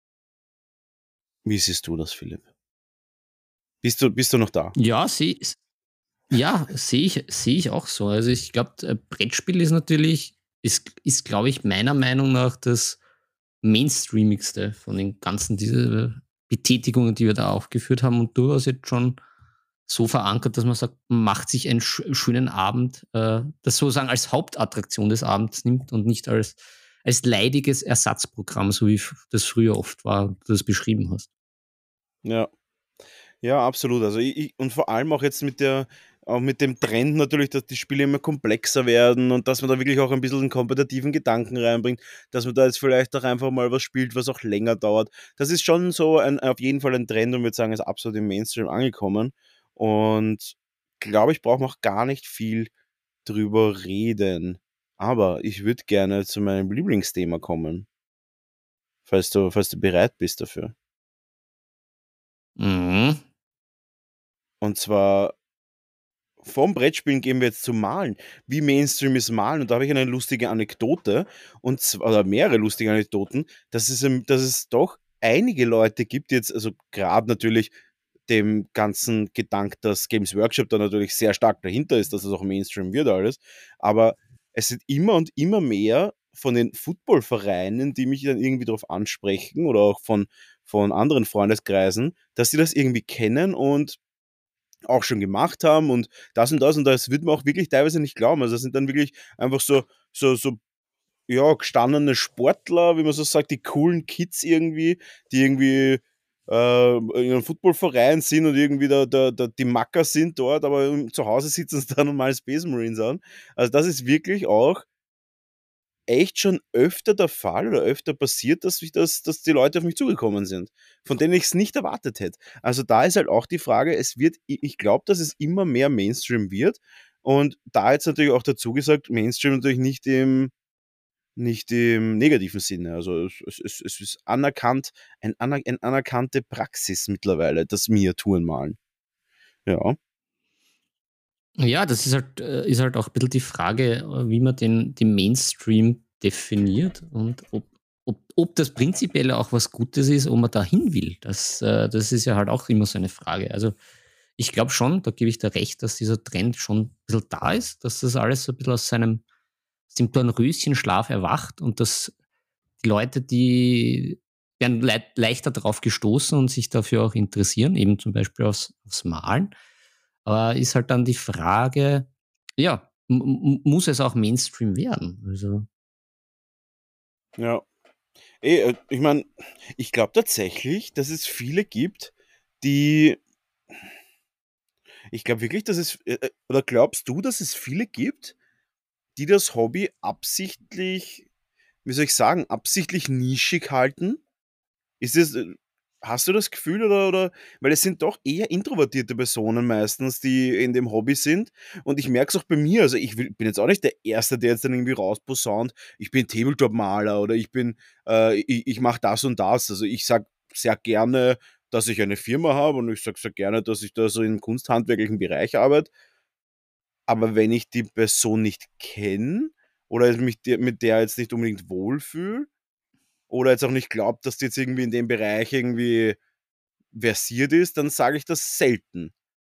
Wie siehst du das, Philipp? Bist du, bist du noch da? Ja, sie, ja, sehe ich, sehe ich auch so. Also ich glaube, Brettspiel ist natürlich, ist, ist glaube ich, meiner Meinung nach das Mainstreamigste von den ganzen diese Betätigungen, die wir da aufgeführt haben und durchaus jetzt schon so verankert, dass man sagt, man macht sich einen sch schönen Abend, äh, das sozusagen als Hauptattraktion des Abends nimmt und nicht als, als leidiges Ersatzprogramm, so wie f- das früher oft war, du das beschrieben hast. Ja. Ja, absolut. Also ich, ich, und vor allem auch jetzt mit der, auch mit dem Trend natürlich, dass die Spiele immer komplexer werden und dass man da wirklich auch ein bisschen einen kompetitiven Gedanken reinbringt, dass man da jetzt vielleicht auch einfach mal was spielt, was auch länger dauert. Das ist schon so ein, auf jeden Fall ein Trend und würde sagen, ist absolut im Mainstream angekommen. Und glaube ich, brauche noch gar nicht viel drüber reden. Aber ich würde gerne zu meinem Lieblingsthema kommen, falls du, falls du bereit bist dafür. Mhm. Und zwar vom Brettspielen gehen wir jetzt zum Malen. Wie Mainstream ist Malen? Und da habe ich eine lustige Anekdote, und zwar, oder mehrere lustige Anekdoten, dass es, ähm, dass es doch einige Leute gibt, jetzt, also gerade natürlich dem ganzen Gedank, dass Games Workshop da natürlich sehr stark dahinter ist, dass es auch Mainstream wird alles, aber es sind immer und immer mehr von den Footballvereinen, die mich dann irgendwie darauf ansprechen oder auch von, von anderen Freundeskreisen, dass sie das irgendwie kennen und auch schon gemacht haben und das und das und das wird man auch wirklich teilweise nicht glauben. Also das sind dann wirklich einfach so, so, so, ja, gestandene Sportler, wie man so sagt, die coolen Kids irgendwie, die irgendwie äh, in einem Footballverein sind und irgendwie da, da, da die Macker sind dort, aber zu Hause sitzen sie dann und malen Space Marines an. Also das ist wirklich auch echt schon öfter der Fall oder öfter passiert, dass, ich das, dass die Leute auf mich zugekommen sind, von denen ich es nicht erwartet hätte. Also da ist halt auch die Frage, es wird, ich glaube, dass es immer mehr Mainstream wird. Und da jetzt natürlich auch dazu gesagt, Mainstream natürlich nicht im, nicht im negativen Sinne. Also es, es, es ist anerkannt, ein, aner, eine anerkannte Praxis mittlerweile, das Miniaturen malen. Ja. Ja, das ist halt, äh, ist halt auch ein bisschen die Frage, äh, wie man den, den Mainstream definiert und ob, ob, ob das prinzipiell auch was Gutes ist, ob man da hin will. Das, äh, das ist ja halt auch immer so eine Frage. Also ich glaube schon, da gebe ich dir recht, dass dieser Trend schon ein bisschen da ist, dass das alles so ein bisschen aus seinem, aus dem Dornröschenschlaf erwacht und dass die Leute, die werden le leichter darauf gestoßen und sich dafür auch interessieren, eben zum Beispiel aufs, aufs Malen. Aber ist halt dann die Frage, ja, m m muss es auch Mainstream werden? Also, Ja. Eh, äh, ich meine, ich glaube tatsächlich, dass es viele gibt, die ich glaube wirklich, dass es äh, äh, oder glaubst du, dass es viele gibt, die das Hobby absichtlich, wie soll ich sagen, absichtlich nischig halten? Ist es äh, hast du das Gefühl oder oder weil es sind doch eher introvertierte Personen meistens, die in dem Hobby sind und ich merke es auch bei mir, also ich will bin jetzt auch nicht der Erste, der jetzt dann irgendwie rausposaunt: „Ich bin Tabletop-Maler“ oder „Ich bin äh, ich ich mache das und das.“ Also, ich sage sehr gerne, dass ich eine Firma habe und ich sage sehr gerne, dass ich da so im kunsthandwerklichen Bereich arbeite. Aber wenn ich die Person nicht kenne oder mich der mit der jetzt nicht unbedingt wohlfühle oder jetzt auch nicht glaube, dass die jetzt irgendwie in dem Bereich irgendwie versiert ist, dann sage ich das selten.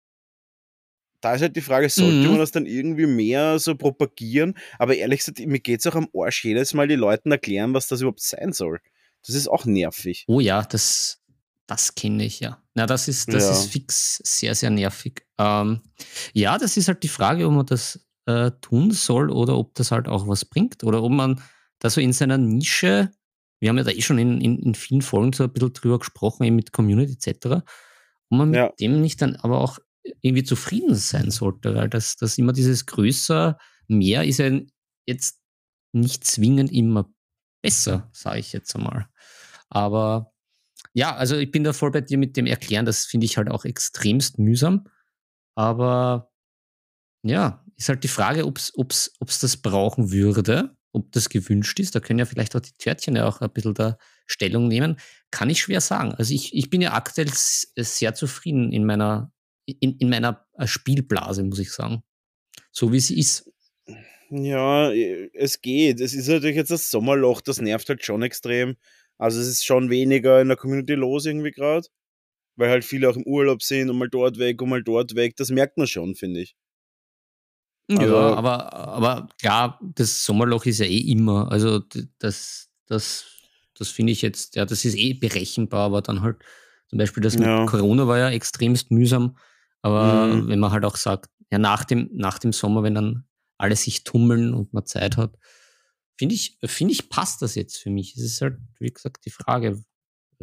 Da ist halt die Frage, sollte man mhm. das dann irgendwie mehr so propagieren? Aber ehrlich gesagt, mir geht's auch am Arsch, jedes Mal den Leuten erklären, was das überhaupt sein soll. Das ist auch nervig. Oh ja, das das kenne ich, ja. Na, das ist das ist Ja, fix sehr, sehr nervig. Ähm, ja, das ist halt die Frage, ob man das, äh, tun soll oder ob das halt auch was bringt oder ob man da so in seiner Nische, wir haben ja da eh schon in in in vielen Folgen so ein bisschen drüber gesprochen, eben mit Community et cetera, ob man mit ja, dem nicht dann aber auch irgendwie zufrieden sein sollte, weil das das immer dieses größer, mehr ist ja jetzt nicht zwingend immer besser, sage ich jetzt einmal. Aber ja, also ich bin da voll bei dir mit dem Erklären, das finde ich halt auch extremst mühsam. Aber ja, ist halt die Frage, ob's ob's ob's das brauchen würde, ob das gewünscht ist. Da können ja vielleicht auch die Törtchen ja auch ein bisschen da Stellung nehmen. Kann ich schwer sagen. Also ich ich bin ja aktuell s sehr zufrieden in meiner in in meiner, äh, Spielblase, muss ich sagen, so wie sie ist. ja, äh, es geht. Es ist natürlich jetzt das Sommerloch, das nervt halt schon extrem. Also, es ist schon weniger in der Community los irgendwie gerade, weil halt viele auch im Urlaub sind und mal dort weg und mal dort weg. Das merkt man schon, finde ich. Ja, Also, aber aber klar, das Sommerloch ist ja eh immer. Also, d das das das finde ich jetzt, ja, das ist eh berechenbar, aber dann halt zum Beispiel das mit ja, Corona war ja extremst mühsam. mhm. Aber wenn man halt auch sagt, ja, nach dem nach dem Sommer, wenn dann alle sich tummeln und man Zeit hat, finde ich finde ich, passt das jetzt für mich. Es ist halt, wie gesagt, die Frage, äh,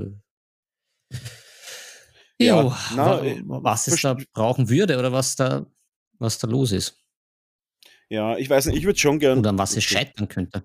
Ja, jo, na, wa äh, was es verst da brauchen würde oder was da was da los ist ja, ich weiß nicht, ich würde schon gern oder an was es scheitern könnte.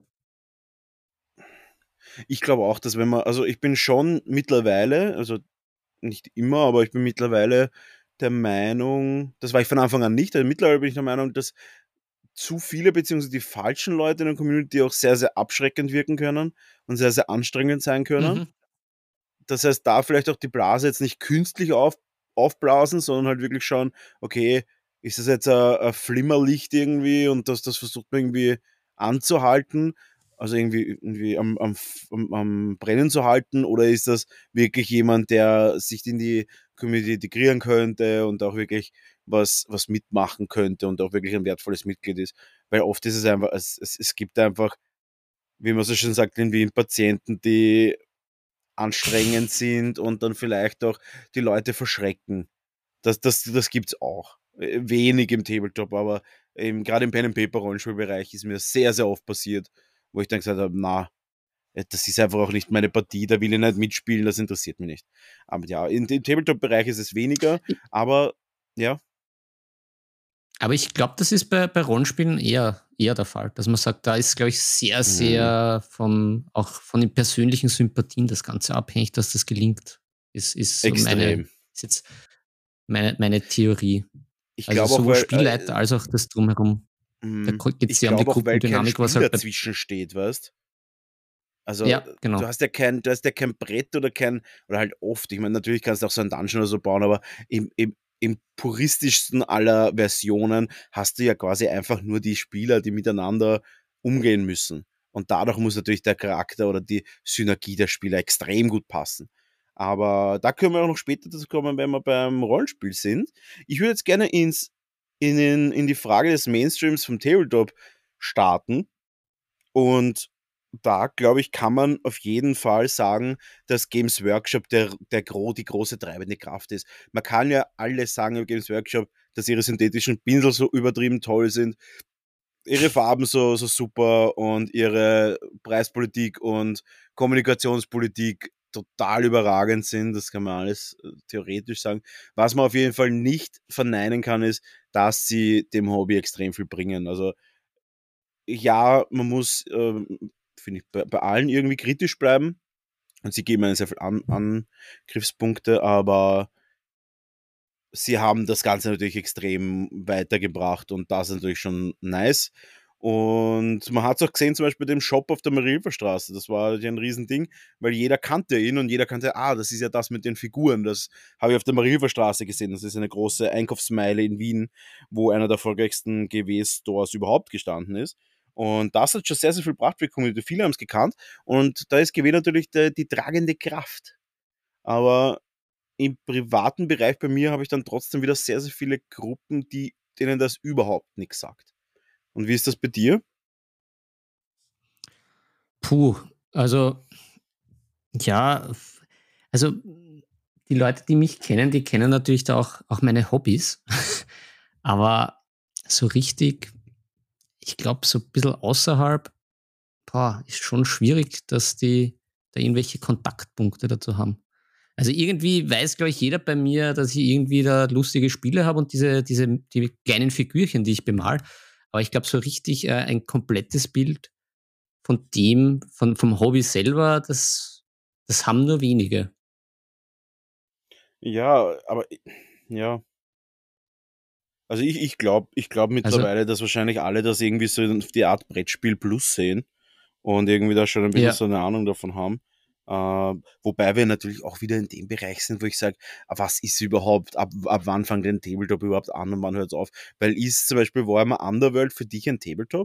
ich glaube auch, dass wenn man also, ich bin schon mittlerweile, also, nicht immer, aber ich bin mittlerweile der Meinung das war ich von Anfang an nicht, aber mittlerweile bin ich der Meinung, dass zu viele beziehungsweise die falschen Leute in der Community auch sehr, sehr abschreckend wirken können und sehr, sehr anstrengend sein können. Mhm. Das heißt, da vielleicht auch die Blase jetzt nicht künstlich auf aufblasen, sondern halt wirklich schauen, okay, ist das jetzt ein 'n Flimmerlicht irgendwie und das das versucht man irgendwie anzuhalten, also irgendwie irgendwie am am f am am Brennen zu halten oder ist das wirklich jemand, der sich in die Community integrieren könnte und auch wirklich was was mitmachen könnte und auch wirklich ein wertvolles Mitglied ist? Weil oft ist es einfach es es es gibt einfach, wie man so schön sagt in Wien, Patienten, die anstrengend sind und dann vielleicht auch die Leute verschrecken. Das das das gibt's auch. Äh, wenig im Tabletop, aber im grade im Pen and Paper Rollenspielbereich ist mir sehr, sehr oft passiert, wo ich dann gesagt habe: „Na, äh, das ist einfach auch nicht meine Partie, da will ich nicht mitspielen, das interessiert mich nicht.“ Aber ja, in dem Tabletop-Bereich ist es weniger, aber ja, Aber ich glaube, das ist bei bei Rollenspielen eher eher der Fall. Dass man sagt, da ist, glaube ich, sehr, Mhm. sehr vom, auch von den persönlichen Sympathien das Ganze abhängig, dass das gelingt. Ist, ist so meine, Extrem. ist jetzt meine, meine Theorie. Ich Also glaube auch, sowohl weil, Spielleiter äh, als auch das Drumherum. Da mm, geht es ich sehr um die glaube auch, weil kein Gruppendynamik, was Spiel halt bei. dazwischen steht, weißt? Also, Ja, äh, du genau. hast ja kein, du hast ja kein Brett oder kein, oder halt oft, ich meine, natürlich kannst du auch so einen Dungeon oder so bauen, aber im, im, im puristischsten aller Versionen hast du ja quasi einfach nur die Spieler, die miteinander umgehen müssen. Und dadurch muss natürlich der Charakter oder die Synergie der Spieler extrem gut passen. Aber da können wir auch noch später dazu kommen, wenn wir beim Rollenspiel sind. Ich würde jetzt gerne ins, in, den, in die Frage des Mainstreams vom Tabletop starten. Und da, glaube ich, kann man auf jeden Fall sagen, dass Games Workshop der, der gro die große treibende Kraft ist. Man kann ja alles sagen über Games Workshop, dass ihre synthetischen Pinsel so übertrieben toll sind, ihre Farben so, so super und ihre Preispolitik und Kommunikationspolitik total überragend sind. Das kann man alles äh, theoretisch sagen. Was man auf jeden Fall nicht verneinen kann, ist, dass sie dem Hobby extrem viel bringen. Also ja, man muss, ähm, finde ich, bei, bei allen irgendwie kritisch bleiben. Und sie geben einen sehr viel An Angriffspunkte, aber sie haben das Ganze natürlich extrem weitergebracht und das ist natürlich schon nice. Und man hat es auch gesehen, zum Beispiel bei dem Shop auf der Marilferstraße. Das war ja ein Riesending, weil jeder kannte ihn und jeder kannte, ah, das ist ja das mit den Figuren. Das habe ich auf der Marilferstraße gesehen. Das ist eine große Einkaufsmeile in Wien, wo einer der erfolgreichsten G W-Stores überhaupt gestanden ist. Und das hat schon sehr, sehr viel gebracht für die Community. Viele haben es gekannt und da ist G W natürlich die, die tragende Kraft. Aber im privaten Bereich bei mir habe ich dann trotzdem wieder sehr, sehr viele Gruppen, die, denen das überhaupt nichts sagt. Und wie ist das bei dir? Puh, also ja, f- also die Leute, die mich kennen, die kennen natürlich da auch, auch meine Hobbys. Aber so richtig, ich glaube, so ein bisschen außerhalb, boah, ist schon schwierig, dass die da irgendwelche Kontaktpunkte dazu haben. Also irgendwie weiß, glaube ich, jeder bei mir, dass ich irgendwie da lustige Spiele habe und diese, diese die kleinen Figürchen, die ich bemal. Aber ich glaube, so richtig äh, ein komplettes Bild von dem, von, vom Hobby selber, das, das haben nur wenige. Ja, aber ja. Also ich, ich glaube ich glaub Also, mittlerweile, dass wahrscheinlich alle das irgendwie so auf die Art Brettspiel Plus sehen und irgendwie da schon ein bisschen ja, so eine Ahnung davon haben. Äh, wobei wir natürlich auch wieder in dem Bereich sind, wo ich sage, was ist überhaupt, ab, ab wann fängt ein Tabletop überhaupt an und wann hört es auf? Weil ist zum Beispiel Warhammer Underworld für dich ein Tabletop?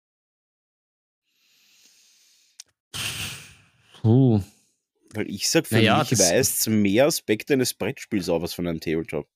puh, Weil ich sag, für naja, mich das, weist mehr Aspekte eines Brettspiels auf als von einem Tabletop.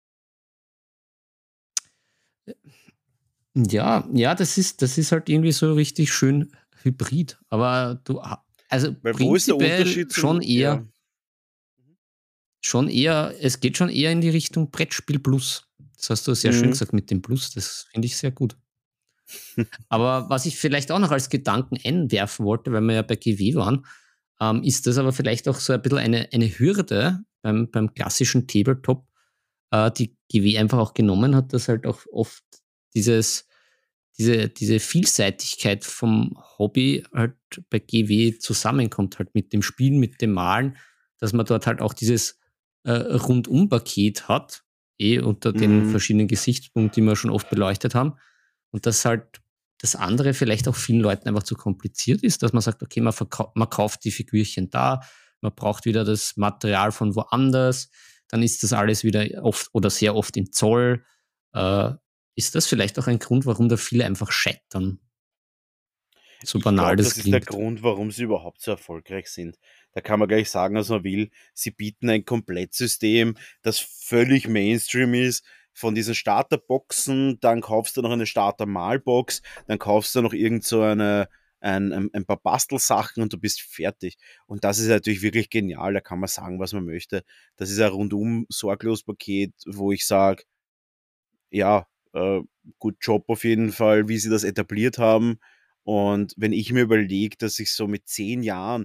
ja, ja, das ist, das ist halt irgendwie so richtig schön hybrid. Aber du, ha- also Weil wo ist der prinzipiell Unterschied schon zum, ja. eher, schon eher, es geht schon eher in die Richtung Brettspiel Plus. Das hast du sehr schön Mhm. gesagt mit dem Plus, das finde ich sehr gut. Aber was ich vielleicht auch noch als Gedanken einwerfen wollte, weil wir ja bei G W waren, ähm, ist das aber vielleicht auch so ein bisschen eine, eine Hürde beim, beim klassischen Tabletop, äh, die G W einfach auch genommen hat, dass halt auch oft dieses, diese, diese Vielseitigkeit vom Hobby halt bei G W zusammenkommt, halt mit dem Spielen, mit dem Malen, dass man dort halt auch dieses äh, Rundum-Paket hat, eh unter den Mhm. verschiedenen Gesichtspunkten, die wir schon oft beleuchtet haben. Und dass halt das andere vielleicht auch vielen Leuten einfach zu kompliziert ist, dass man sagt, okay, man, verkau man kauft die Figürchen da, man braucht wieder das Material von woanders, dann ist das alles wieder oft oder sehr oft im Zoll. Äh, ist das vielleicht auch ein Grund, warum da viele einfach scheitern? So Ich banal glaube, das das ist der klingt. Grund, warum sie überhaupt so erfolgreich sind. Da kann man gleich sagen, was man will. Sie bieten ein Komplettsystem, das völlig Mainstream ist. Von diesen Starterboxen, dann kaufst du noch eine Starter-Malbox, dann kaufst du noch irgend so eine, ein, ein, ein paar Bastelsachen und du bist fertig. Und das ist natürlich wirklich genial. Da kann man sagen, was man möchte. Das ist ein rundum sorglos Paket, wo ich sage, ja, äh, gut Job auf jeden Fall, wie sie das etabliert haben. Und wenn ich mir überlege, dass ich so mit zehn Jahren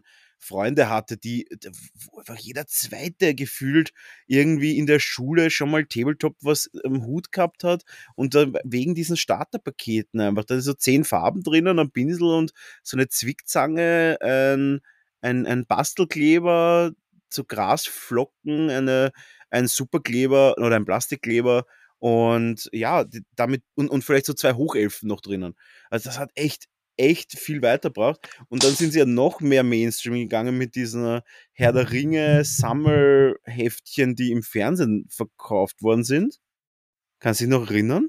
Freunde hatte, die, wo einfach jeder Zweite gefühlt irgendwie in der Schule schon mal Tabletop was am Hut gehabt hat und dann wegen diesen Starterpaketen einfach, da ist so zehn Farben drinnen, ein Pinsel und so eine Zwickzange, ein, ein, ein Bastelkleber, so Grasflocken, eine, ein Superkleber oder ein Plastikkleber und ja, die- damit und, und vielleicht so zwei Hochelfen noch drinnen. Also das hat echt, echt viel weitergebracht. Und dann sind sie ja noch mehr Mainstream gegangen mit diesen Herr der Ringe Sammelheftchen, die im Fernsehen verkauft worden sind. Kannst du dich noch erinnern?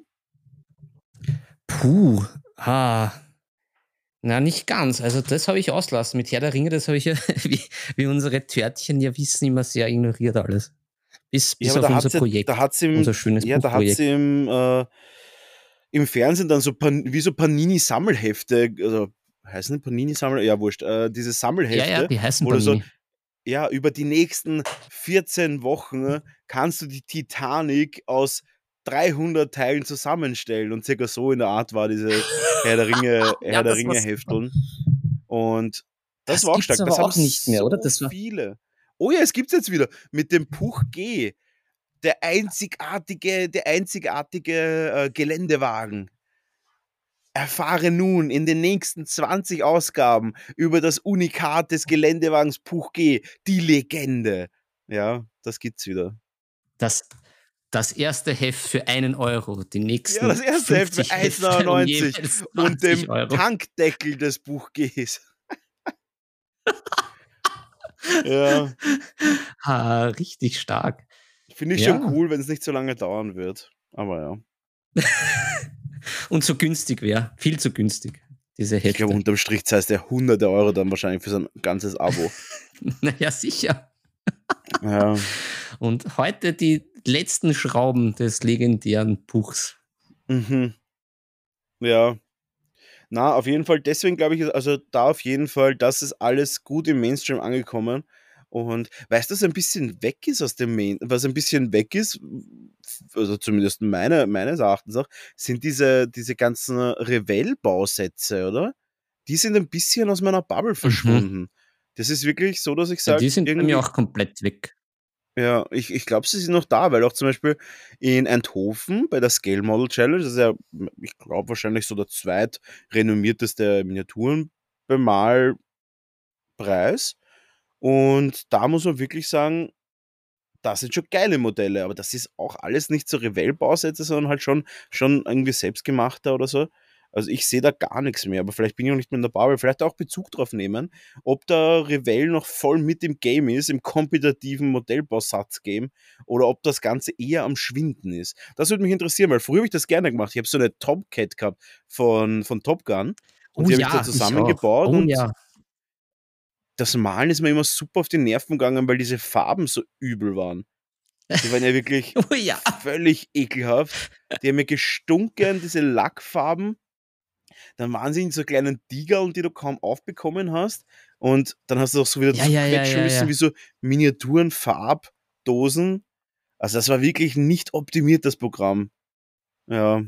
Puh, ah, na, nicht ganz. Also das habe ich auslassen. Mit Herr der Ringe, das habe ich ja, wie, wie unsere Törtchen ja wissen, immer sehr ignoriert alles. Bis, Ja, bis aber auf da unser hat's ja, Projekt, da hat's unser im, schönes ja, da hat's Buchprojekt. im, äh, im Fernsehen dann so Pan wie so Panini-Sammelhefte, also heißen die Panini-Sammel? Ja, wurscht, äh, diese Ja, ja, Sammelhefte, die heißen wo du so, Panini. ja, über die nächsten vierzehn Wochen kannst du die Titanic aus dreihundert Teilen zusammenstellen und circa so in der Art war diese Herr der Ringe, Ja, Herr der das war Ringe super. Hefteln. Und das Das war auch gibt's stark. Das aber haben auch nicht mehr, oder? so Das war, viele. Oh ja, es gibt's jetzt wieder mit dem Puch G. Der einzigartige, der einzigartige äh, Geländewagen. Erfahre nun in den nächsten zwanzig Ausgaben über das Unikat des Geländewagens Puch G, die Legende. Ja, das gibt's wieder. das, das erste Heft für einen Euro, die Ja, das nächsten erste Heft für fünfzig eins Hefte um neunundneunzig jeweils und zwanzig dem Euro. Tankdeckel des Buch Gs. Ja, Ah, richtig stark. finde ich schon Ja, cool, wenn es nicht so lange dauern wird. Aber ja. und so günstig wäre. Viel zu günstig, diese Ich glaube, Hefte. unterm Strich zahlst du hunderte Euro dann wahrscheinlich für so ein ganzes Abo. Naja, sicher. Ja. Und heute die letzten Schrauben des legendären Buchs. Mhm. Ja. Na, auf jeden Fall, deswegen glaube ich, ist- also da auf jeden Fall, das ist alles gut im Mainstream angekommen. Und weißt du, was ein bisschen weg ist aus dem Main, was ein bisschen weg ist, also zumindest meine, meines Erachtens auch, sind diese, diese ganzen Revell-Bausätze, oder? Die sind ein bisschen aus meiner Bubble Mhm. verschwunden. Das ist wirklich so, dass ich Ja, die sage, sind bei mir irgendwie, auch komplett weg. ja, ich, ich glaube, sie sind noch da, weil auch zum Beispiel in Eindhoven bei der Scale Model Challenge, das ist ja, ich glaube, wahrscheinlich so der zweitrenommierteste Miniaturenbemalpreis. Und da muss man wirklich sagen, das sind schon geile Modelle, aber das ist auch alles nicht so Revell-Bausätze, sondern halt schon, schon irgendwie selbstgemachter oder so. Also ich sehe da gar nichts mehr, aber vielleicht bin ich noch nicht mehr in der Bubble. Vielleicht auch Bezug drauf nehmen, ob da Revell noch voll mit im Game ist, im kompetitiven Modellbausatz-Game, oder ob das Ganze eher am Schwinden ist. Das würde mich interessieren, weil früher habe ich das gerne gemacht. Ich habe so eine Tomcat gehabt von, von Top Gun und Oh die habe ich da ja, ich auch. zusammengebaut Oh und ja. das Malen ist mir immer super auf die Nerven gegangen, weil diese Farben so übel waren. Die waren ja wirklich Oh ja. völlig ekelhaft. Die haben mir gestunken, diese Lackfarben. Dann waren sie in so kleinen Tigerl, die du kaum aufbekommen hast. Und dann hast du auch so wieder Ja, ja, ja, zuquetschen ja, müssen, ja. wie so Miniaturen-Farbdosen. Also das war wirklich nicht optimiert, das Programm. Ja.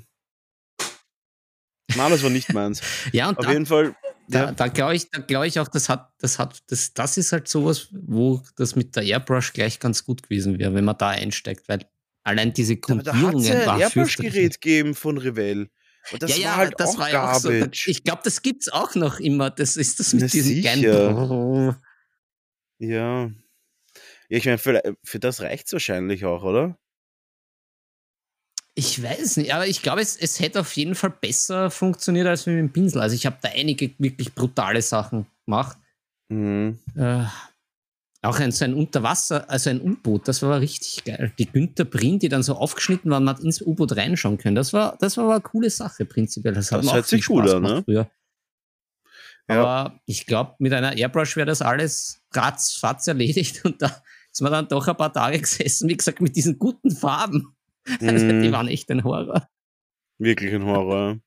Nein, das war nicht meins. Ja, und Auf da, jeden Fall, da, ja. da glaube ich, da glaube ich auch, das hat, das hat, das, das ist halt sowas, wo das mit der Airbrush gleich ganz gut gewesen wäre, wenn man da einsteigt, weil allein diese Aber da hat es Grundierungen ja ein war fürchterlich. Airbrush-Gerät gegeben von Revell. Und Ja, das war ja, halt das auch war ja auch so. Da- Garbage. Ich glaube, das gibt's auch noch immer. Das ist das Na mit diesen sicher. kleinen. Ja. Ja, ich meine, für, für das reicht es wahrscheinlich auch, oder? Ich weiß nicht, aber ich glaube, es, es hätte auf jeden Fall besser funktioniert als mit dem Pinsel. Also ich habe da einige wirklich brutale Sachen gemacht. Mhm. Äh, auch ein, so ein Unterwasser, also ein U-Boot, das war richtig geil. Die Günther Brin, die dann so aufgeschnitten waren, man hat ins U-Boot reinschauen können. Das war, das war aber eine coole Sache prinzipiell. Das hat Das mir auch hört viel sich gut Spaß an, gemacht ne? früher. Ja. Aber ich glaube, mit einer Airbrush wäre das alles ratzfatz erledigt und da ist man dann doch ein paar Tage gesessen, wie gesagt, mit diesen guten Farben. Also die Mhm. waren echt ein Horror. Wirklich ein Horror.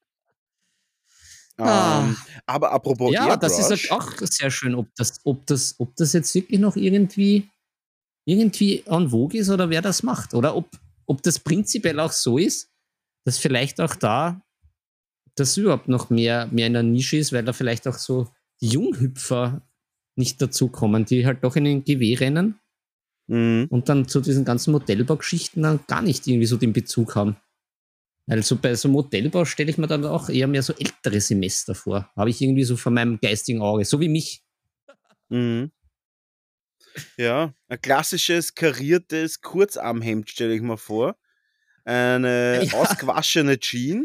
Ah, Ähm, aber apropos ja, das ist halt Airbrush, auch sehr schön, ob das, ob das, ob das jetzt wirklich noch irgendwie, irgendwie en vogue ist oder wer das macht. Oder ob, ob das prinzipiell auch so ist, dass vielleicht auch da das überhaupt noch mehr, mehr in der Nische ist, weil da vielleicht auch so die Junghüpfer nicht dazukommen, die halt doch in den G W rennen Mhm. und dann zu diesen ganzen Modellbaugeschichten dann gar nicht irgendwie so den Bezug haben. Also bei so Modellbau stelle ich mir dann auch eher mehr so ältere Semester vor. Habe ich irgendwie so vor meinem geistigen Auge, so wie mich. Mhm. Ja, ein klassisches kariertes Kurzarmhemd stelle ich mir vor. Eine Ja. ausgewaschene Jeans,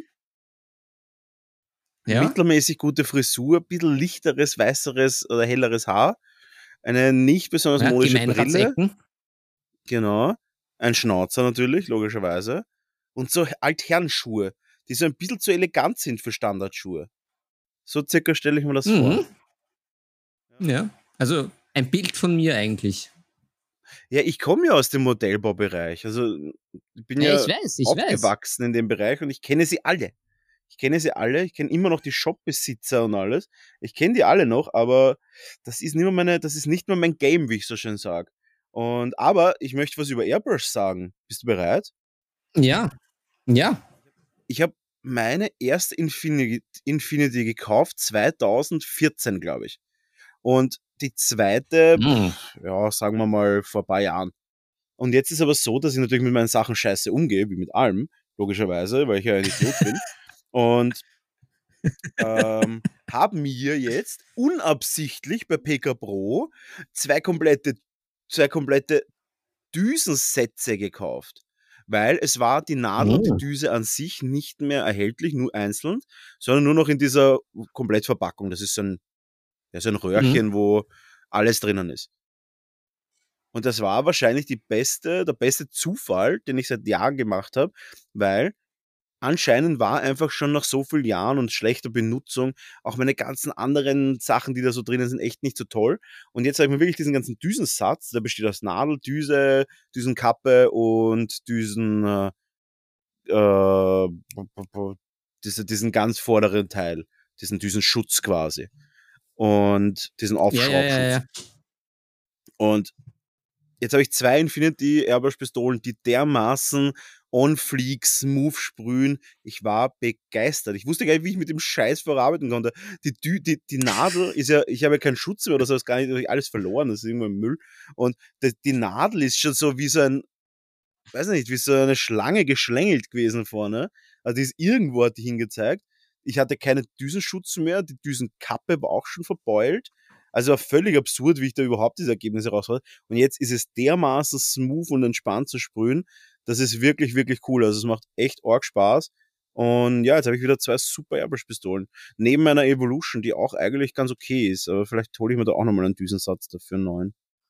Ja, mittelmäßig gute Frisur, ein bisschen lichteres, weißeres oder helleres Haar, eine nicht besonders ja modische Brille, Gemeinratsecken. genau, ein Schnauzer natürlich, logischerweise, und so Altherrenschuhe, die so ein bisschen zu elegant sind für Standardschuhe. So circa stelle ich mir das vor. Mhm. Ja, also ein Bild von mir eigentlich. Ja, ich komme ja aus dem Modellbaubereich. Also ich bin Ja, ja ich weiß, ich weiß. aufgewachsen in dem Bereich und ich kenne sie alle. Ich kenne sie alle. Ich kenne immer noch die Shopbesitzer und alles. Ich kenne die alle noch, aber das ist nicht mehr meine, das ist nicht mehr mein Game, wie ich so schön sage. Und aber ich möchte was über Airbrush sagen. Bist du bereit? Ja, ja. Ich habe meine erste Infinity, Infinity gekauft, zweitausendvierzehn, glaube ich. Und die zweite, Hm. pff, ja, sagen wir mal, vor ein paar Jahren. Und jetzt ist aber so, dass ich natürlich mit meinen Sachen scheiße umgehe, wie mit allem, logischerweise, weil ich ja ein Idiot bin. Und ähm, haben mir jetzt unabsichtlich bei P K Pro zwei komplette, zwei komplette Düsensätze gekauft. Weil es war die Nadel und die Oh. Düse an sich nicht mehr erhältlich, nur einzeln, sondern nur noch in dieser Komplettverpackung. Das ist so ein, ja, so ein Röhrchen, Mhm. wo alles drinnen ist. Und das war wahrscheinlich die beste, der beste Zufall, den ich seit Jahren gemacht habe, weil anscheinend war einfach schon nach so vielen Jahren und schlechter Benutzung auch meine ganzen anderen Sachen, die da so drinnen sind, echt nicht so toll. Und jetzt habe ich mir wirklich diesen ganzen Düsensatz, der besteht aus Nadel, Düse, Düsenkappe und Düsen, äh, äh, diese, diesen ganz vorderen Teil, diesen Düsenschutz quasi. Und diesen Ja, ja, ja, Aufschraubschutz. ja. Und jetzt habe ich zwei Infinity Airbrush Pistolen, die dermaßen on fleek smooth sprühen. Ich war begeistert. Ich wusste gar nicht, wie ich mit dem Scheiß verarbeiten konnte. Die, Dü die, die Nadel ist ja, ich habe ja keinen Schutz mehr oder so, das ist gar nicht, das ist alles verloren, das ist irgendwo im Müll. Und die, die Nadel ist schon so wie so ein, weiß nicht, wie so eine Schlange geschlängelt gewesen vorne. Also die ist irgendwo, hat die hingezeigt. Ich hatte keinen Düsenschutz mehr, die Düsenkappe war auch schon verbeult. Also war völlig absurd, wie ich da überhaupt diese Ergebnisse raushaue. Und jetzt ist es dermaßen smooth und entspannt zu sprühen. Das ist wirklich, wirklich cool. Also es macht echt arg Spaß. Und ja, jetzt habe ich wieder zwei super Airbrush-Pistolen. Neben meiner Evolution, die auch eigentlich ganz okay ist. Aber vielleicht hole ich mir da auch nochmal einen Düsensatz dafür, einen neuen.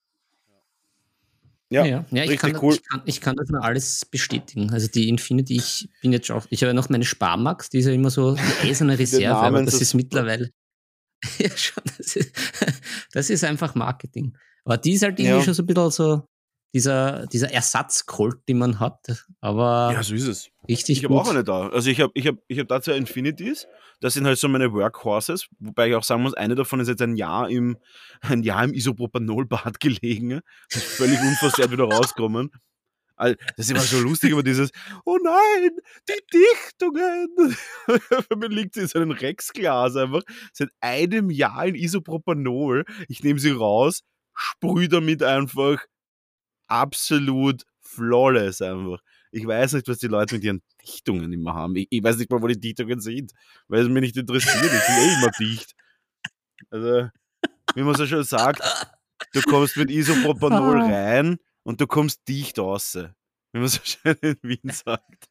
Ja, Ja, ja. Ja, ich kann, richtig das- cool. ich, kann, ich kann das nur alles bestätigen. Also die Infinity, ich bin jetzt auch, ich habe ja noch meine Sparmax, die ist ja immer so die eiserne Reserve, aber Namen das so ist super. mittlerweile. Ja, schon, das ist, das ist einfach Marketing. Aber die ist halt irgendwie Ja. schon so ein bisschen so dieser, dieser Ersatzcolt, den man hat. Aber Ja, so ist es. richtig Ich habe gut. auch eine da. Also ich habe ich hab, ich hab da zwei Infinities. Das sind halt so meine Workhorses, wobei ich auch sagen muss, eine davon ist jetzt ein Jahr im, ein Jahr im Isopropanolbad gelegen und völlig unversehrt wieder rauskommen. Also, das ist immer so lustig, aber dieses, oh nein, die Dichtungen. Bei mir liegt sie in so einem Rexglas einfach seit einem Jahr in Isopropanol. Ich nehme sie raus, sprühe damit einfach absolut flawless einfach. Ich weiß nicht, was die Leute mit ihren Dichtungen immer haben. Ich, ich weiß nicht mal, wo die Dichtungen sind, weil es mich nicht interessiert. Ich bin eh immer dicht. Also, wie man so schon sagt, du kommst mit Isopropanol Ah. rein und du kommst dicht raus. Wie man so schön in Wien sagt.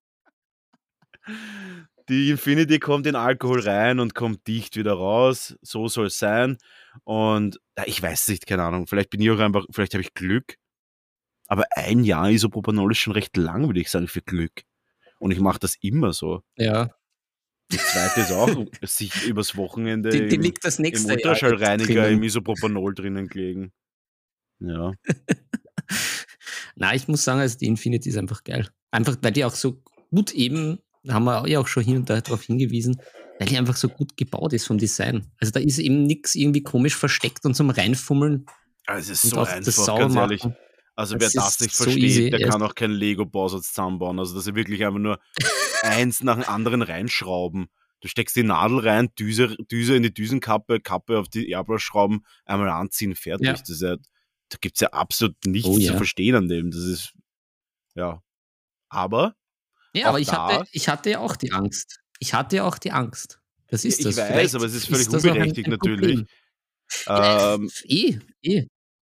Die Infinity kommt in Alkohol rein und kommt dicht wieder raus. So soll es sein. Und ja, ich weiß nicht, keine Ahnung. Vielleicht bin ich auch einfach, vielleicht habe ich Glück. Aber ein Jahr Isopropanol ist schon recht lang, würde ich sagen, für Glück. Und ich mache das immer so. Ja. Die zweite ist auch sich übers Wochenende Die, die im, liegt das im nächste Jahr Ultraschallreiniger drinnen. im Isopropanol drinnen gelegen. Ja. Na, ich muss sagen, also die Infinity ist einfach geil. Einfach, weil die auch so gut eben, da haben wir ja auch schon hin und da darauf hingewiesen, weil die einfach so gut gebaut ist vom Design. Also da ist eben nichts irgendwie komisch versteckt und zum Reinfummeln Also es ist und so auch das einfach, sauber ganz ehrlich. machen. Also Das wer das ist nicht so versteht, easy, der ja. kann auch keinen Lego-Bausatz zusammenbauen. Also dass sie wirklich einfach nur eins nach dem anderen reinschrauben. Du steckst die Nadel rein, Düse, Düse in die Düsenkappe, Kappe auf die Airbrush-Schrauben, einmal anziehen, fertig. Ja. Das ist ja, da gibt es ja absolut nichts Oh zu ja. verstehen an dem. Das ist, ja. Aber Ja, auch aber ich hatte, da, ich hatte ja auch die Angst. Ich hatte ja auch die Angst. Das ja, ist ich das. weiß, Vielleicht aber es ist völlig ist das auch ein, unberechtigt ein natürlich. Problem. Ja, Ähm, eh, eh.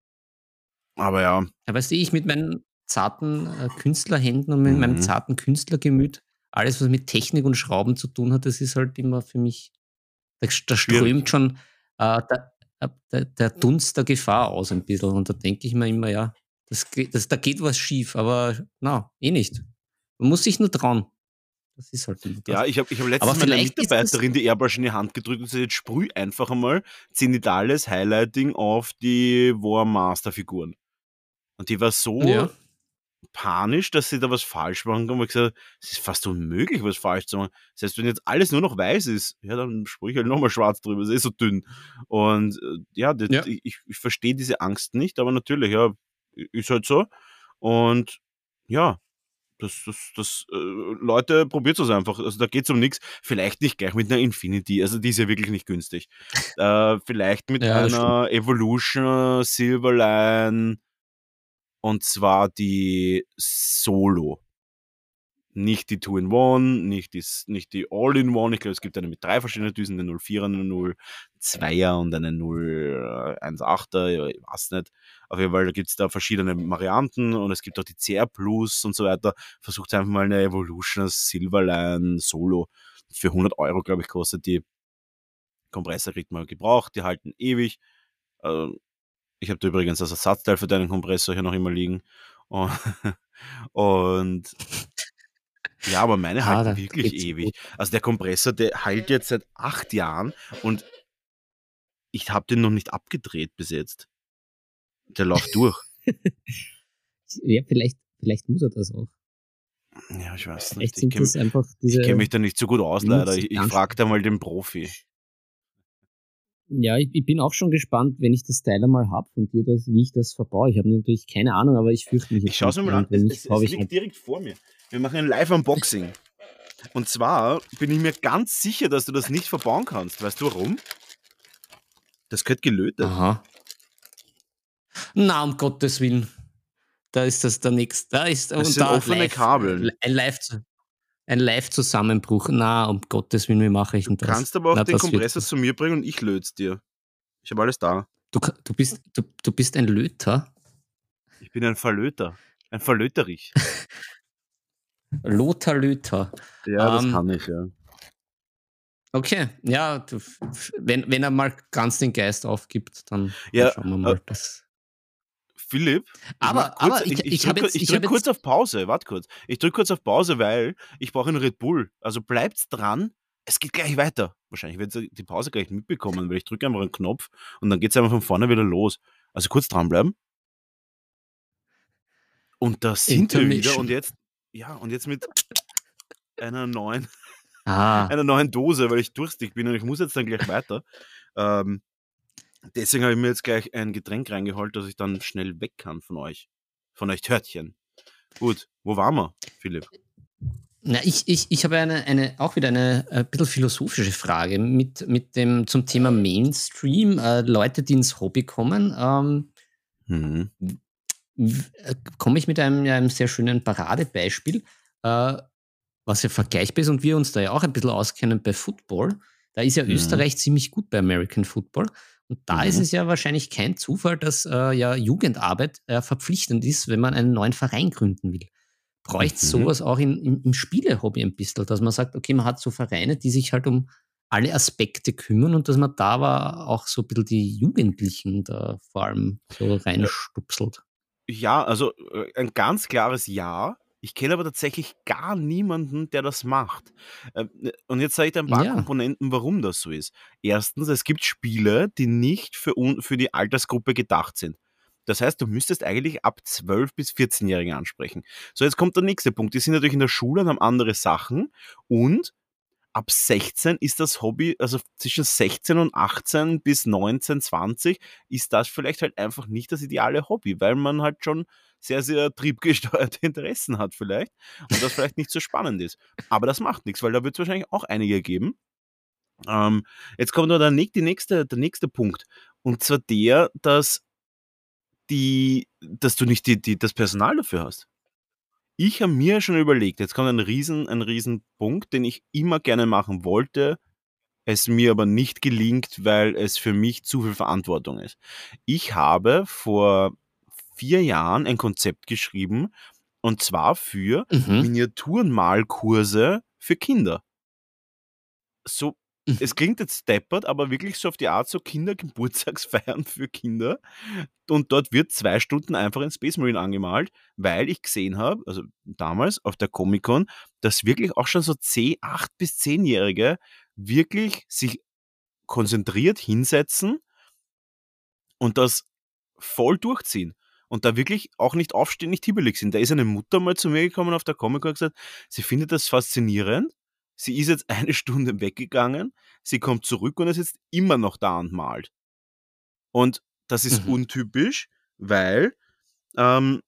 aber ja. Ja, weißt du, ich mit meinen zarten äh, Künstlerhänden und mit meinem Mhm. zarten Künstlergemüt, alles, was mit Technik und Schrauben zu tun hat, das ist halt immer für mich, da, da Schwierig. strömt schon äh, der, äh, der, der Dunst der Gefahr aus ein bisschen. Und da denke ich mir immer, ja, das, geht- das, da geht was schief, aber na, eh nicht. Man muss sich nur trauen. Das ist halt immer das. Ja, ich habe ich hab Aber letztens meiner vielleicht ist das, Mitarbeiterin die Airbrush in die Hand gedrückt und gesagt, jetzt sprüh einfach einmal zenitales Highlighting auf die War Master Figuren. Und die war so ja, panisch, dass sie da was falsch machen kann. Und ich gesagt, es ist fast unmöglich, was falsch zu machen. Das heißt, wenn jetzt alles nur noch weiß ist, ja, dann sprühe ich halt nochmal schwarz drüber, es ist eh so dünn. Und äh, ja, das, ja, ich, ich verstehe diese Angst nicht, aber natürlich, ja, ist halt so. Und ja, das, das, das, äh, Leute, probiert es einfach. Also da geht es um nichts. Vielleicht nicht gleich mit einer Infinity, also die ist ja wirklich nicht günstig. Äh, vielleicht mit ja, das stimmt. einer Evolution Silverline, und zwar die Solo. Nicht die Two-in-One, nicht die, nicht die All-in-One. Ich glaube, es gibt eine mit drei verschiedenen Düsen, eine null vierer, eine null zweier und eine null eins achter, ja, ich weiß nicht. Auf jeden Fall gibt es da verschiedene Varianten und es gibt auch die C R Plus und so weiter. Versucht einfach mal eine Evolution Silverline Solo. Für hundert Euro, glaube ich, kostet die. Kompressor kriegt man gebraucht, die halten ewig. Äh, Ich habe da übrigens das Ersatzteil für deinen Kompressor hier noch immer liegen. Und, und ja, aber meine Ah, halten da, da wirklich geht's so ewig. gut. Also der Kompressor, der heilt jetzt seit acht Jahren und ich habe den noch nicht abgedreht bis jetzt. Der läuft durch. Ja, vielleicht, vielleicht muss er das auch. Ja, ich weiß Vielleicht nicht. Ich sind kenne das einfach ich kenn diese mich da nicht so gut aus, leider. Ich, ich Nutzanst- frage da mal den Profi. Ja, ich, ich bin auch schon gespannt, wenn ich das Teil einmal habe von dir, das, wie ich das verbaue. Ich habe natürlich keine Ahnung, aber ich fürchte mich Ich jetzt schaue es nicht. mir mal an. Und wenn Es, nicht, es, es habe ich liegt halt. direkt vor mir. Wir machen ein Live-Unboxing. Und zwar bin ich mir ganz sicher, dass du das nicht verbauen kannst. Weißt du warum? Das gehört gelötet. Aha. Na, um Gottes Willen. Da ist das der nächste. Da ist Das und sind da offene live, Kabeln. äh, ein Live, ein Live-Zusammenbruch. Na, um Gottes Willen, wie mache ich Du denn das? kannst aber auch Na, den das wird Kompressor was. zu mir bringen und ich löt's dir. Ich habe alles da. Du, ka- du, bist, du, du bist ein Löter. Ich bin ein Verlöter. Ein Verlöterich. Lothar Löter. Ja, das Ähm, kann ich, ja. okay, ja, du, wenn, wenn er mal ganz den Geist aufgibt, dann, dann Ja, schauen wir äh, mal. Das. Philipp, ich mach Aber, kurz, aber ich, ich, ich ich habe drücke jetzt, ich ich drück habe kurz jetzt, auf Pause. Warte kurz. Ich drücke kurz auf Pause, weil ich brauche einen Red Bull. Also bleibt's dran. Es geht gleich weiter. Wahrscheinlich werdet ihr die Pause gleich mitbekommen, weil ich drücke einfach einen Knopf und dann geht's einfach von vorne wieder los. Also kurz dranbleiben. Und da sind wir wieder und Intermission. jetzt, ja, und jetzt mit einer neuen, Ah, einer neuen Dose, weil ich durstig bin und ich muss jetzt dann gleich weiter. Ähm, deswegen habe ich mir jetzt gleich ein Getränk reingeholt, dass ich dann schnell weg kann von euch. Von euch Törtchen. Gut, wo waren wir, Philipp? na, ich, ich, ich habe eine, eine, auch wieder eine ein bisschen philosophische Frage mit, mit dem, zum Thema Mainstream, äh, Leute, die ins Hobby kommen. Ähm, Mhm. w- äh, komme ich mit einem, einem sehr schönen Paradebeispiel, äh, was ja vergleichbar ist und wir uns da ja auch ein bisschen auskennen bei Football. Da ist ja Mhm. Österreich ziemlich gut bei American Football. Und da ist Mhm. es ja wahrscheinlich kein Zufall, dass äh, ja Jugendarbeit äh, verpflichtend ist, wenn man einen neuen Verein gründen will. Bräuchte es Mhm. sowas auch in, im, im Spielehobby ein bisschen, dass man sagt, okay, man hat so Vereine, die sich halt um alle Aspekte kümmern und dass man da aber auch so ein bisschen die Jugendlichen da vor allem so Ja, reinstupselt. ja, also äh, ein ganz klares Ja. Ich kenne aber tatsächlich gar niemanden, der das macht. Ähm, ne, Und jetzt sage ich dir ein paar Ja, Komponenten, warum das so ist. Erstens, es gibt Spiele, die nicht für, un für die Altersgruppe gedacht sind. Das heißt, du müsstest eigentlich ab zwölf- bis vierzehn-Jährige ansprechen. So, jetzt kommt der nächste Punkt. Die sind natürlich in der Schule und haben andere Sachen. Und ab sechzehn ist das Hobby, also zwischen sechzehn und achtzehn bis neunzehn, zwanzig, ist das vielleicht halt einfach nicht das ideale Hobby, weil man halt schon sehr, sehr triebgesteuerte Interessen hat vielleicht und das vielleicht nicht so spannend ist. Aber das macht nichts, weil da wird es wahrscheinlich auch einige geben, Ähm, jetzt kommt noch der, näch- die nächste, der nächste Punkt. Und zwar der, dass, die, dass du nicht die, die, das Personal dafür hast. Ich habe mir schon überlegt, jetzt kommt ein riesen, ein riesen Punkt, den ich immer gerne machen wollte, es mir aber nicht gelingt, weil es für mich zu viel Verantwortung ist. Ich habe vor vier Jahren ein Konzept geschrieben, und zwar für Mhm. Miniaturenmalkurse für Kinder. So, es Mhm. klingt jetzt deppert, aber wirklich so auf die Art, so Kindergeburtstagsfeiern für Kinder. Und dort wird zwei Stunden einfach ein Space Marine angemalt, weil ich gesehen habe, also damals auf der Comic-Con, dass wirklich auch schon so zehn, acht bis zehnjährige wirklich sich konzentriert hinsetzen und das voll durchziehen. Und da wirklich auch nicht aufstehen, nicht hibbelig sind. Da ist eine Mutter mal zu mir gekommen auf der Comic-Con und gesagt, sie findet das faszinierend. Sie ist jetzt eine Stunde weggegangen, sie kommt zurück und ist jetzt immer noch da und malt. Und das ist Mhm. untypisch, weil, ähm,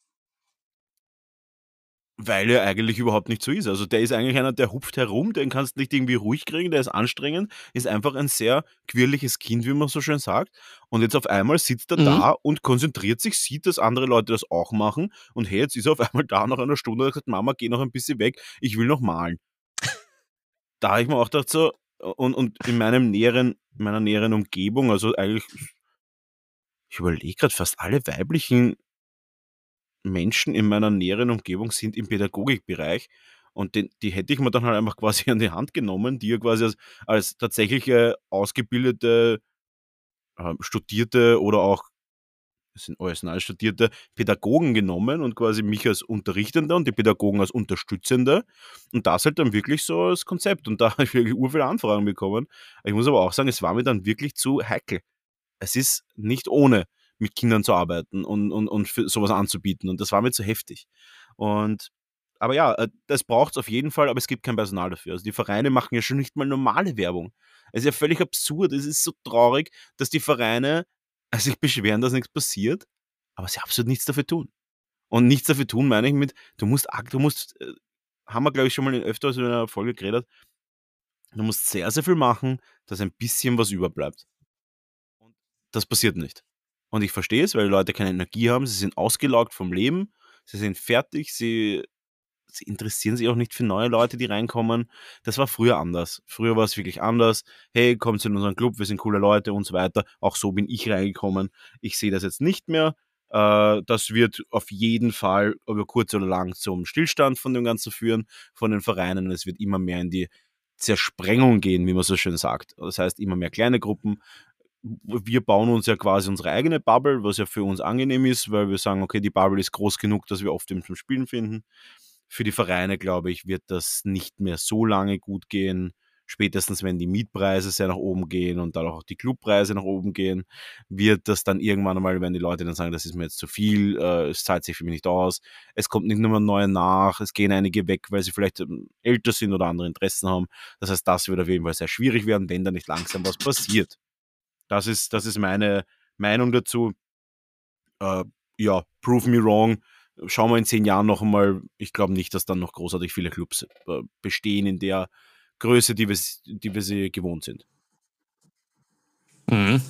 weil er eigentlich überhaupt nicht so ist. Also der ist eigentlich einer, der hupft herum, den kannst du nicht irgendwie ruhig kriegen, der ist anstrengend, ist einfach ein sehr quirliges Kind, wie man so schön sagt. Und jetzt auf einmal sitzt er Mhm. da und konzentriert sich, sieht, dass andere Leute das auch machen. Und hey, jetzt ist er auf einmal da nach einer Stunde und hat gesagt, Mama, geh noch ein bisschen weg, ich will noch malen. Da habe ich mir auch gedacht, so, und, und in meinem näheren, meiner näheren Umgebung, also eigentlich, ich überlege gerade, fast alle weiblichen Menschen in meiner näheren Umgebung sind im Pädagogikbereich, und den, die hätte ich mir dann halt einfach quasi an die Hand genommen, die ja quasi als, als tatsächliche ausgebildete, ähm, studierte oder auch, das sind alles neue studierte Pädagogen genommen und quasi mich als Unterrichtender und die Pädagogen als Unterstützende, und das halt dann wirklich so als Konzept, und da habe ich wirklich ur viele Anfragen bekommen. Ich muss aber auch sagen, es war mir dann wirklich zu heikel. Es ist nicht ohne, mit Kindern zu arbeiten und, und, und für sowas anzubieten. Und das war mir zu heftig. Und aber ja, äh, das braucht es auf jeden Fall, aber es gibt kein Personal dafür. Also die Vereine machen ja schon nicht mal normale Werbung. Es ist ja völlig absurd. Es ist so traurig, dass die Vereine äh, sich beschweren, dass nichts passiert, aber sie absolut nichts dafür tun. Und nichts dafür tun meine ich mit, du musst, ak- du musst, äh, haben wir glaube ich schon mal in öfters in einer Folge geredet, du musst sehr, sehr viel machen, dass ein bisschen was überbleibt. Und das passiert nicht. Und ich verstehe es, weil die Leute keine Energie haben, sie sind ausgelaugt vom Leben, sie sind fertig, sie, sie interessieren sich auch nicht für neue Leute, die reinkommen. Das war früher anders. Früher war es wirklich anders. Hey, kommt in unseren Club, wir sind coole Leute und so weiter. Auch so bin ich reingekommen. Ich sehe das jetzt nicht mehr. Äh, das wird auf jeden Fall über kurz oder lang zum Stillstand von dem Ganzen führen, von den Vereinen. Und es wird immer mehr in die Zersprengung gehen, wie man so schön sagt. Das heißt, immer mehr kleine Gruppen. Wir bauen uns ja quasi unsere eigene Bubble, was ja für uns angenehm ist, weil wir sagen, okay, die Bubble ist groß genug, dass wir oft eben zum Spielen finden. Für die Vereine, glaube ich, wird das nicht mehr so lange gut gehen. Spätestens, wenn die Mietpreise sehr nach oben gehen und dann auch die Clubpreise nach oben gehen, wird das dann irgendwann einmal, wenn die Leute dann sagen, das ist mir jetzt zu viel, äh, es zahlt sich für mich nicht aus. Es kommt nicht nur mehr neue nach, es gehen einige weg, weil sie vielleicht ähm, älter sind oder andere Interessen haben. Das heißt, das wird auf jeden Fall sehr schwierig werden, wenn da nicht langsam was passiert. Das ist, das ist meine Meinung dazu. Äh, ja, prove me wrong. Schauen wir in zehn Jahren noch einmal. Ich glaube nicht, dass dann noch großartig viele Clubs äh, bestehen in der Größe, die wir, die wir sie gewohnt sind. Mhm.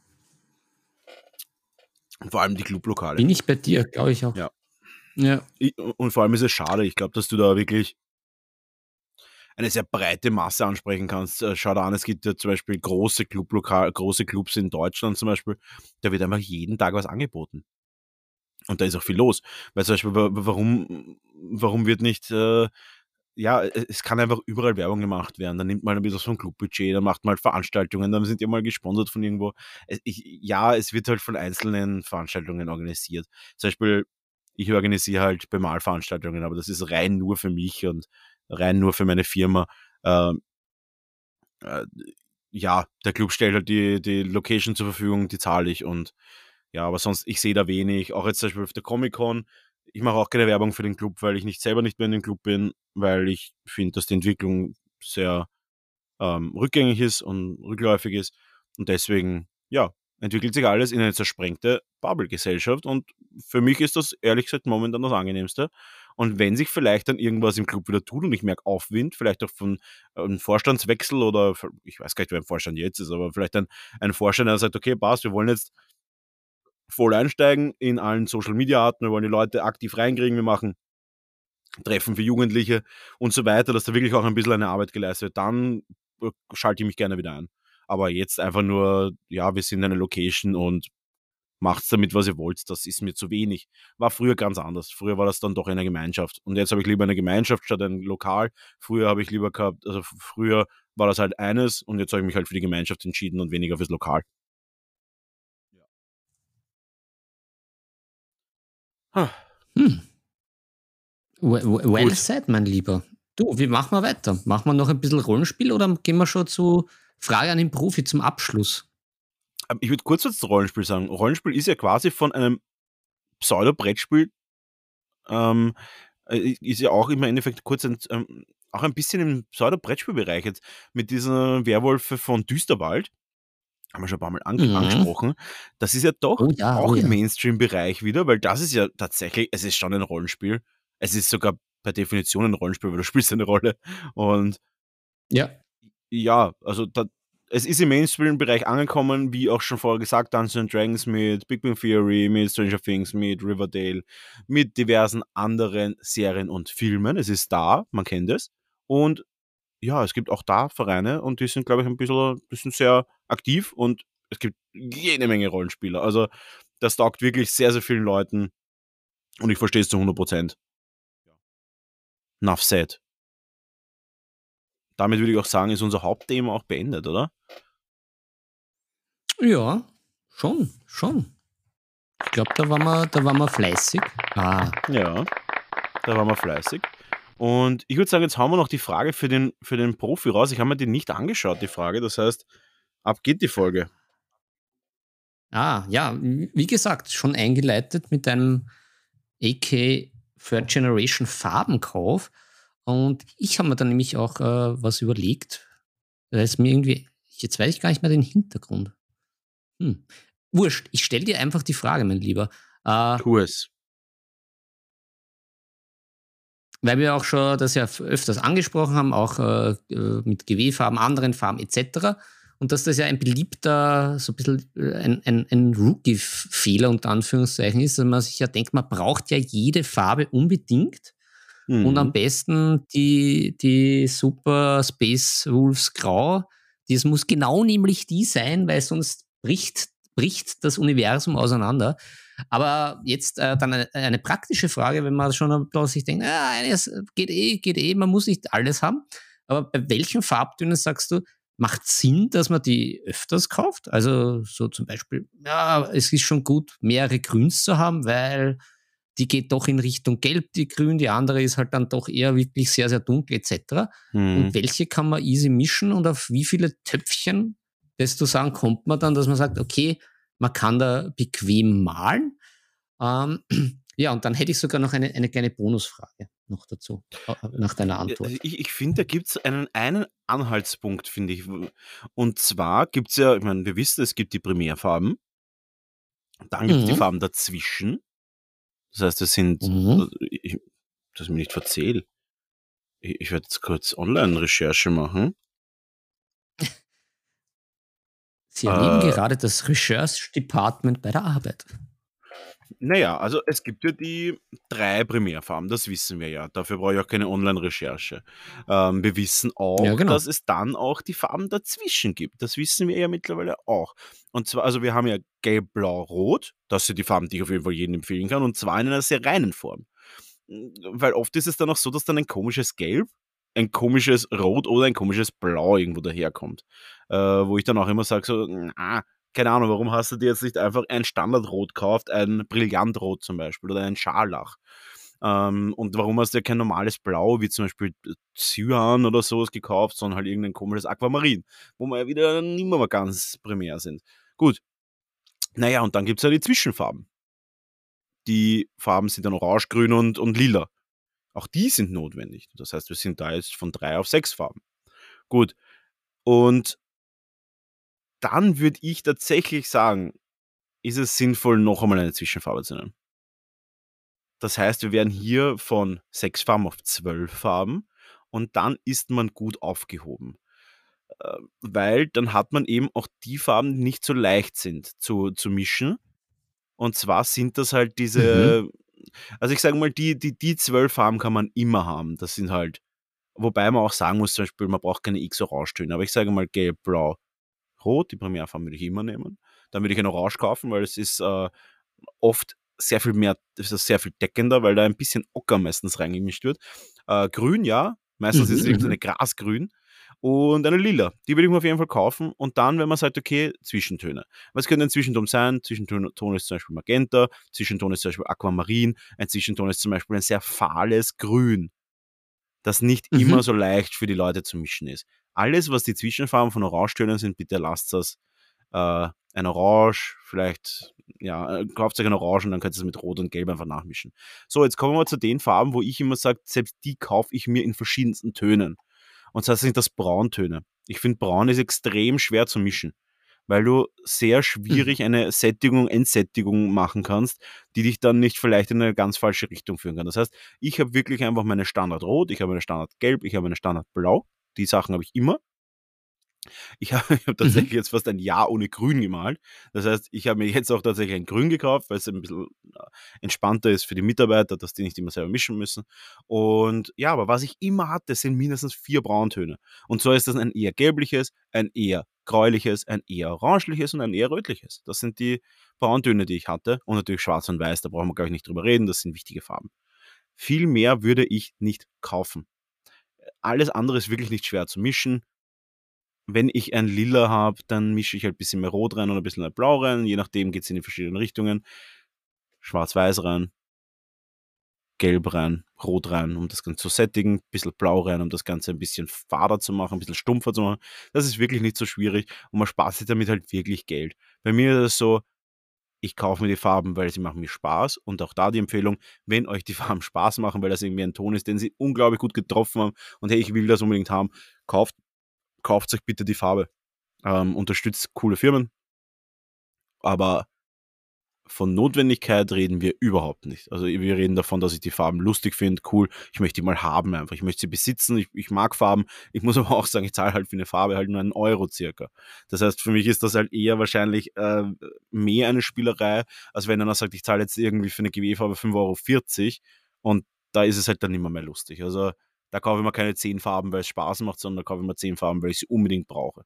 Und vor allem die Clublokale. Bin ich bei dir, glaube ich auch. Ja. Ja. Ich, und vor allem ist es schade. Ich glaube, dass du da wirklich eine sehr breite Masse ansprechen kannst. Äh, Schau da an, es gibt ja zum Beispiel große Clublokal, große Clubs in Deutschland zum Beispiel. Da wird einfach jeden Tag was angeboten. Und da ist auch viel los. Weil zum Beispiel, wa- warum, warum wird nicht, äh, ja, e- es kann einfach überall Werbung gemacht werden. Dann nimmt man ein bisschen vom Clubbudget, dann macht man halt Veranstaltungen, dann sind die mal gesponsert von irgendwo. Es, ich, ja, es wird halt von einzelnen Veranstaltungen organisiert. Zum Beispiel, ich organisiere halt Bemalveranstaltungen, aber das ist rein nur für mich und rein nur für meine Firma. Ähm, äh, ja, der Club stellt halt die, die Location zur Verfügung, die zahle ich, und ja, aber sonst, ich sehe da wenig. Auch jetzt zum Beispiel auf der Comic-Con. Ich mache auch keine Werbung für den Club, weil ich nicht selber nicht mehr in dem Club bin, weil ich finde, dass die Entwicklung sehr ähm, rückgängig ist und rückläufig ist. Und deswegen, ja, entwickelt sich alles in eine zersprengte Bubble-Gesellschaft und für mich ist das ehrlich gesagt momentan das Angenehmste. Und wenn sich vielleicht dann irgendwas im Club wieder tut und ich merke Aufwind, vielleicht auch von äh, einem Vorstandswechsel oder ich weiß gar nicht, wer im Vorstand jetzt ist, aber vielleicht ein, ein Vorstand, der sagt, okay, passt, wir wollen jetzt voll einsteigen in allen Social-Media-Arten, wir wollen die Leute aktiv reinkriegen, wir machen Treffen für Jugendliche und so weiter, dass da wirklich auch ein bisschen eine Arbeit geleistet wird, dann äh, schalte ich mich gerne wieder ein. Aber jetzt einfach nur, ja, wir sind eine Location und macht's damit, was ihr wollt, das ist mir zu wenig. War früher ganz anders. Früher war das dann doch eine Gemeinschaft. Und jetzt habe ich lieber eine Gemeinschaft statt ein Lokal. Früher habe ich lieber gehabt, also f- früher war das halt eines und jetzt habe ich mich halt für die Gemeinschaft entschieden und weniger fürs Lokal. Ha, Hm. We- we- Well gut. said, mein Lieber. Du, wie machen wir weiter? Machen wir noch ein bisschen Rollenspiel oder gehen wir schon zu Frage an den Profi zum Abschluss? Ähm, Ich würde kurz was zu Rollenspiel sagen. Rollenspiel ist ja quasi von einem Pseudo-Brettspiel, ähm, äh, ist ja auch im Endeffekt kurz ein, ähm, auch ein bisschen im Pseudo-Brettspielbereich jetzt mit dieser Werwölfe von Düsterwald. Haben wir schon ein paar Mal ange Mhm. angesprochen. Das ist ja doch Oh ja, oh auch im ja. Mainstream-Bereich wieder, weil das ist ja tatsächlich, es ist schon ein Rollenspiel. Es ist sogar per Definition ein Rollenspiel, weil du spielst eine Rolle. Und Ja. ja, also da, es ist im Mainstream-Bereich angekommen, wie auch schon vorher gesagt, Dungeons and Dragons mit Big Bang Theory, mit Stranger Things, mit Riverdale, mit diversen anderen Serien und Filmen. Es ist da, man kennt es. Und ja, es gibt auch da Vereine und die sind, glaube ich, ein bisschen, die sind sehr aktiv und es gibt jede Menge Rollenspieler. Also das taugt wirklich sehr, sehr vielen Leuten und ich verstehe es zu hundert Prozent. Enough said. Damit würde ich auch sagen, ist unser Hauptthema auch beendet, oder? Ja, schon, schon. Ich glaube, da waren wir, da waren wir fleißig. Ah, Ja, da waren wir fleißig. Und ich würde sagen, jetzt haben wir noch die Frage für den, für den Profi raus. Ich habe mir die nicht angeschaut, die Frage. Das heißt, ab geht die Folge. ah, ja, wie gesagt, schon eingeleitet mit einem A K Third Generation Farbenkauf. Und ich habe mir dann nämlich auch äh, was überlegt. Da ist mir irgendwie, jetzt weiß ich gar nicht mehr den Hintergrund. Hm. Wurscht, ich stelle dir einfach die Frage, mein Lieber. Äh, Tu es. weil wir auch schon das ja öfters angesprochen haben, auch äh, äh, mit G W-Farben, anderen Farben et cetera. Und dass das ja ein beliebter, so ein bisschen äh, ein, ein, ein Rookie-Fehler unter Anführungszeichen ist, dass man sich ja denkt, man braucht ja jede Farbe unbedingt und am Mhm. besten die, die Super Space Wolves Grau. Das muss genau nämlich die sein, weil sonst bricht, bricht das Universum auseinander. Aber jetzt äh, dann eine, eine praktische Frage, wenn man schon sich denkt, ah, eines geht eh, geht eh, man muss nicht alles haben. Aber bei welchen Farbtönen sagst du, macht Sinn, dass man die öfters kauft? Also so zum Beispiel, ja, es ist schon gut, mehrere Grüns zu haben, weil die geht doch in Richtung Gelb, die Grün, die andere ist halt dann doch eher wirklich sehr, sehr dunkel et cetera. Mhm. Und welche kann man easy mischen und auf wie viele Töpfchen, das zu sagen, kommt man dann, dass man sagt, okay, man kann da bequem malen. Ähm, ja, und dann hätte ich sogar noch eine, eine kleine Bonusfrage noch dazu, äh, nach deiner Ja, Antwort. also ich, ich finde, da gibt es einen, einen Anhaltspunkt, finde ich. wo- Und zwar gibt es ja, ich meine, wir wissen, es gibt die Primärfarben, dann gibt es die Mhm. Farben dazwischen. Das heißt, das sind, Mhm. also ich, dass ich mir nicht verzähle. Ich, ich werde jetzt kurz Online-Recherche machen. Sie erleben Äh, gerade das Research Department bei der Arbeit. naja, also es gibt ja die drei Primärfarben, das wissen wir ja. Dafür brauche ich auch keine Online-Recherche. Ähm, wir wissen Ja, auch, genau. dass es dann auch die Farben dazwischen gibt. Das wissen wir ja mittlerweile auch. Und zwar, also wir haben ja Gelb, Blau, Rot. Das sind die Farben, die ich auf jeden Fall jedem empfehlen kann. Und zwar in einer sehr reinen Form. Weil oft ist es dann auch so, dass dann ein komisches Gelb, ein komisches Rot oder ein komisches Blau irgendwo daherkommt. Äh, wo ich dann auch immer sage, so, ah, keine Ahnung, warum hast du dir jetzt nicht einfach ein Standardrot gekauft, ein Brillantrot zum Beispiel oder ein Scharlach? Ähm, und warum hast du ja kein normales Blau, wie zum Beispiel Cyan oder sowas gekauft, sondern halt irgendein komisches Aquamarin, wo wir ja wieder nicht mehr ganz primär sind. Gut, naja, und dann gibt es ja die Zwischenfarben. Die Farben sind dann orange, grün und, und lila. Auch die sind notwendig. Das heißt, wir sind da jetzt von drei auf sechs Farben. Gut. Und dann würde ich tatsächlich sagen, ist es sinnvoll, noch einmal eine Zwischenfarbe zu nehmen. Das heißt, wir werden hier von sechs Farben auf zwölf Farben und dann ist man gut aufgehoben. Äh, weil dann hat man eben auch die Farben, die nicht so leicht sind zu, zu mischen. Und zwar sind das halt Mhm. diese, also ich sage mal, die, die, die zwölf Farben kann man immer haben. Das sind halt, wobei man auch sagen muss, zum Beispiel, man braucht keine X-Orange-Töne. Aber ich sage mal gelb, blau, rot, die Primärfarben würde ich immer nehmen. Dann würde ich ein Orange kaufen, weil es ist äh, oft sehr viel mehr, das ist sehr viel deckender, weil da ein bisschen Ocker meistens reingemischt wird. Äh, grün, ja, meistens ist es Mhm, irgendwie so mhm. eine Grasgrün. Und eine Lila, die würde ich mir auf jeden Fall kaufen. Und dann, wenn man sagt, okay, Zwischentöne. Was könnte ein Zwischenton sein? Zwischenton Ton ist zum Beispiel Magenta, Zwischenton ist zum Beispiel Aquamarin, ein Zwischenton ist zum Beispiel ein sehr fahles Grün, das nicht immer Mhm. so leicht für die Leute zu mischen ist. Alles, was die Zwischenfarben von Orangetönen sind, bitte lasst das. Äh, ein Orange, vielleicht, ja, äh, kauft euch ein Orange und dann könnt ihr es mit Rot und Gelb einfach nachmischen. So, jetzt kommen wir zu den Farben, wo ich immer sage, selbst die kaufe ich mir in verschiedensten Tönen. Und zwar sind das Brauntöne. Ich finde, Braun ist extrem schwer zu mischen, weil du sehr Mhm. schwierig eine Sättigung, Entsättigung machen kannst, die dich dann nicht vielleicht in eine ganz falsche Richtung führen kann. Das heißt, ich habe wirklich einfach meine Standard Rot, ich habe meine Standard Gelb, ich habe meine Standard Blau. Die Sachen habe ich immer. Ich habe ich hab tatsächlich Mhm. jetzt fast ein Jahr ohne Grün gemalt. Das heißt, ich habe mir jetzt auch tatsächlich ein Grün gekauft, weil es ein bisschen äh, entspannter ist für die Mitarbeiter, dass die nicht immer selber mischen müssen. Und ja, aber was ich immer hatte, sind mindestens vier Brauntöne. Und so ist das ein eher gelbliches, ein eher gräuliches, ein eher orangeliches und ein eher rötliches. Das sind die Brauntöne, die ich hatte. Und natürlich schwarz und weiß, da brauchen wir, glaube ich, nicht drüber reden. Das sind wichtige Farben. Viel mehr würde ich nicht kaufen. Alles andere ist wirklich nicht schwer zu mischen. Wenn ich ein Lila habe, dann mische ich halt ein bisschen mehr Rot rein und ein bisschen mehr Blau rein. Je nachdem geht es in die verschiedenen Richtungen. Schwarz-Weiß rein, Gelb rein, Rot rein, um das Ganze zu sättigen. Ein bisschen Blau rein, um das Ganze ein bisschen fader zu machen, ein bisschen stumpfer zu machen. Das ist wirklich nicht so schwierig und man spart sich damit halt wirklich Geld. Bei mir ist es so, ich kaufe mir die Farben, weil sie machen mir Spaß. Und auch da die Empfehlung, wenn euch die Farben Spaß machen, weil das irgendwie ein Ton ist, den sie unglaublich gut getroffen haben und hey, ich will das unbedingt haben, kauft, kauft euch bitte die Farbe. Ähm, unterstützt coole Firmen, aber von Notwendigkeit reden wir überhaupt nicht. Also wir reden davon, dass ich die Farben lustig finde, cool, ich möchte die mal haben einfach, ich möchte sie besitzen, ich, ich mag Farben, ich muss aber auch sagen, ich zahle halt für eine Farbe halt nur einen Euro circa. Das heißt, für mich ist das halt eher wahrscheinlich äh, mehr eine Spielerei, als wenn einer sagt, ich zahle jetzt irgendwie für eine G W-Farbe fünf Euro vierzig und da ist es halt dann nicht mehr, mehr lustig. Also da kaufe ich mir keine zehn Farben, weil es Spaß macht, sondern da kaufe ich mir zehn Farben, weil ich sie unbedingt brauche.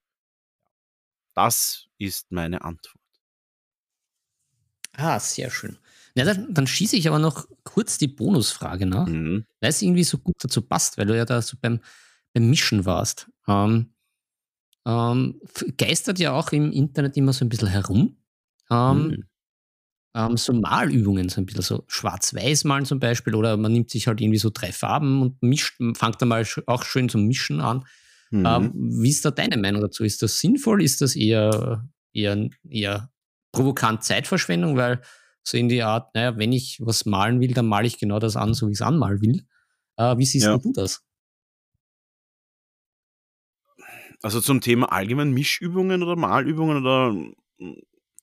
Das ist meine Antwort. Ah, sehr schön. Na, dann, dann schieße ich aber noch kurz die Bonusfrage nach, Mhm. weil es irgendwie so gut dazu passt, weil du ja da so beim, beim Mischen warst. Ähm, ähm, f- geistert ja auch im Internet immer so ein bisschen herum. Ähm, Mhm. ähm, so Malübungen, so ein bisschen so schwarz-weiß malen zum Beispiel, oder man nimmt sich halt irgendwie so drei Farben und mischt, fängt dann mal sch- auch schön zum Mischen an. Ähm, Mhm. wie ist da deine Meinung dazu? Ist das sinnvoll? Ist das eher, eher, eher provokant Zeitverschwendung? Weil so in die Art, naja, wenn ich was malen will, dann male ich genau das an, so wie ich es anmalen will. Äh, wie siehst Ja. denn du das? Also zum Thema allgemein Mischübungen oder Malübungen oder mm,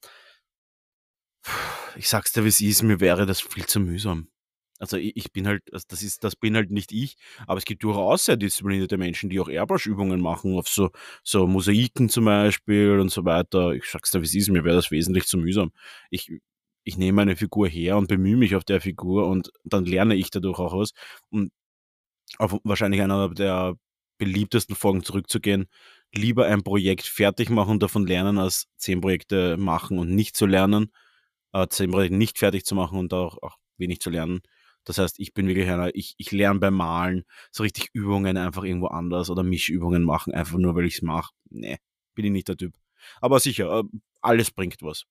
ich sag's dir, wie es ist, mir wäre das viel zu mühsam. Also ich, ich bin halt, also das ist, das bin halt nicht ich, aber es gibt durchaus sehr disziplinierte Menschen, die auch Airbrush-Übungen machen, auf so, so Mosaiken zum Beispiel und so weiter. Ich sag's dir, wie es ist, mir wäre das wesentlich zu mühsam. Ich, ich nehme eine Figur her und bemühe mich auf der Figur und dann lerne ich dadurch auch was. Und auf wahrscheinlich einer der beliebtesten Folgen zurückzugehen, lieber ein Projekt fertig machen und davon lernen, als zehn Projekte machen und nicht zu lernen, äh, zehn Projekte nicht fertig zu machen und auch, auch wenig zu lernen. Das heißt, ich bin wirklich einer, ich, ich lerne beim Malen so richtig Übungen einfach irgendwo anders oder Mischübungen machen, einfach nur, weil ich es mache. Nee, bin ich nicht der Typ. Aber sicher, äh, alles bringt was.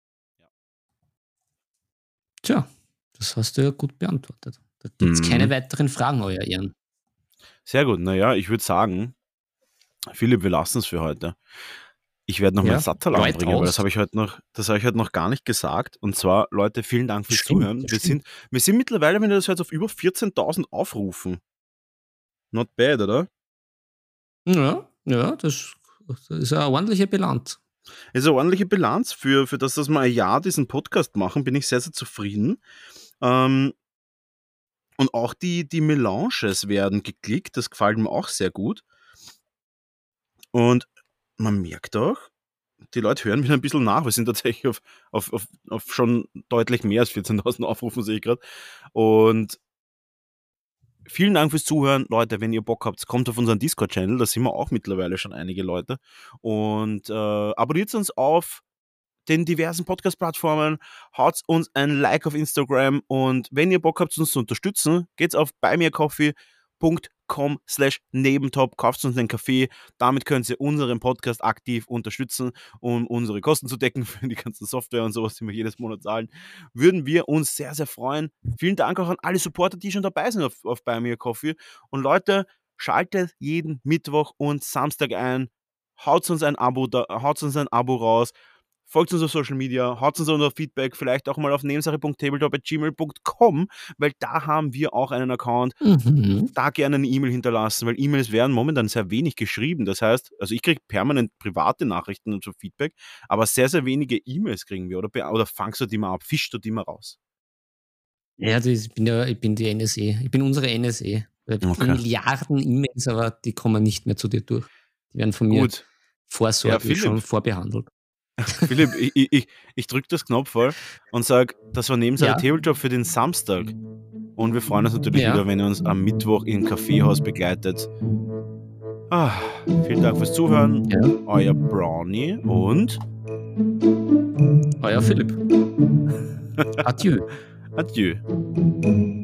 Tja, das hast du ja gut beantwortet. Da gibt es keine Mhm. weiteren Fragen, Euer Ehren. Sehr gut, naja, ich würde sagen, Philipp, wir lassen es für heute. Ich werde noch meinen Ja, Sattel läuft anbringen, weil das aus. habe ich heute noch, das habe ich heute noch gar nicht gesagt. Und zwar, Leute, vielen Dank Das fürs stimmt, Zuhören. das Wir stimmt. sind, wir sind mittlerweile, wenn ihr das hört, auf über vierzehntausend Aufrufen. Not bad, oder? Ja, ja, das, das ist eine ordentliche Bilanz. ist eine ordentliche Bilanz für, für das, dass wir ein Jahr diesen Podcast machen, bin ich sehr, sehr zufrieden. Ähm, und auch die, die Melanges werden geklickt, das gefällt mir auch sehr gut. Und man merkt auch, die Leute hören mir ein bisschen nach. Wir sind tatsächlich auf, auf, auf, auf schon deutlich mehr als vierzehntausend Aufrufen, sehe ich gerade. Und vielen Dank fürs Zuhören, Leute. Wenn ihr Bock habt, kommt auf unseren Discord-Channel. Da sind wir auch mittlerweile schon einige Leute. Und äh, abonniert uns auf den diversen Podcast-Plattformen, haut uns ein Like auf Instagram und wenn ihr Bock habt, uns zu unterstützen, geht's auf buymeacoffee punkt com slash nebentop, kauft uns einen Kaffee, damit könnt ihr unseren Podcast aktiv unterstützen, um unsere Kosten zu decken für die ganzen Software und sowas, die wir jedes Monat zahlen, würden wir uns sehr, sehr freuen. Vielen Dank auch an alle Supporter, die schon dabei sind auf, auf buymeacoffee und Leute, schaltet jeden Mittwoch und Samstag ein, haut uns ein Abo, da, haut uns ein Abo raus, folgt uns auf Social Media, haut uns unser Feedback, vielleicht auch mal auf nebensache punkt tabletop at gmail punkt com, weil da haben wir auch einen Account. Mhm. Da gerne eine E-Mail hinterlassen, weil E-Mails werden momentan sehr wenig geschrieben. Das heißt, also ich kriege permanent private Nachrichten und so Feedback, aber sehr, sehr wenige E-Mails kriegen wir. Oder, oder fangst du die mal ab, fischst du die mal raus? Ja, das, ich, bin ja ich bin die N S E. Ich bin unsere N S E. Wir haben Okay. Milliarden E-Mails, aber die kommen nicht mehr zu dir durch. Die werden von mir Gut. vorsorglich Ja, schon vorbehandelt. Philipp, ich, ich, ich drücke das Knopf voll und sage, das war neben seinem Ja. Tabletop für den Samstag. Und wir freuen uns natürlich Ja. wieder, wenn ihr uns am Mittwoch im Kaffeehaus begleitet. Ah, vielen Dank fürs Zuhören. Ja. Euer Brownie und Euer Philipp. Adieu. Adieu.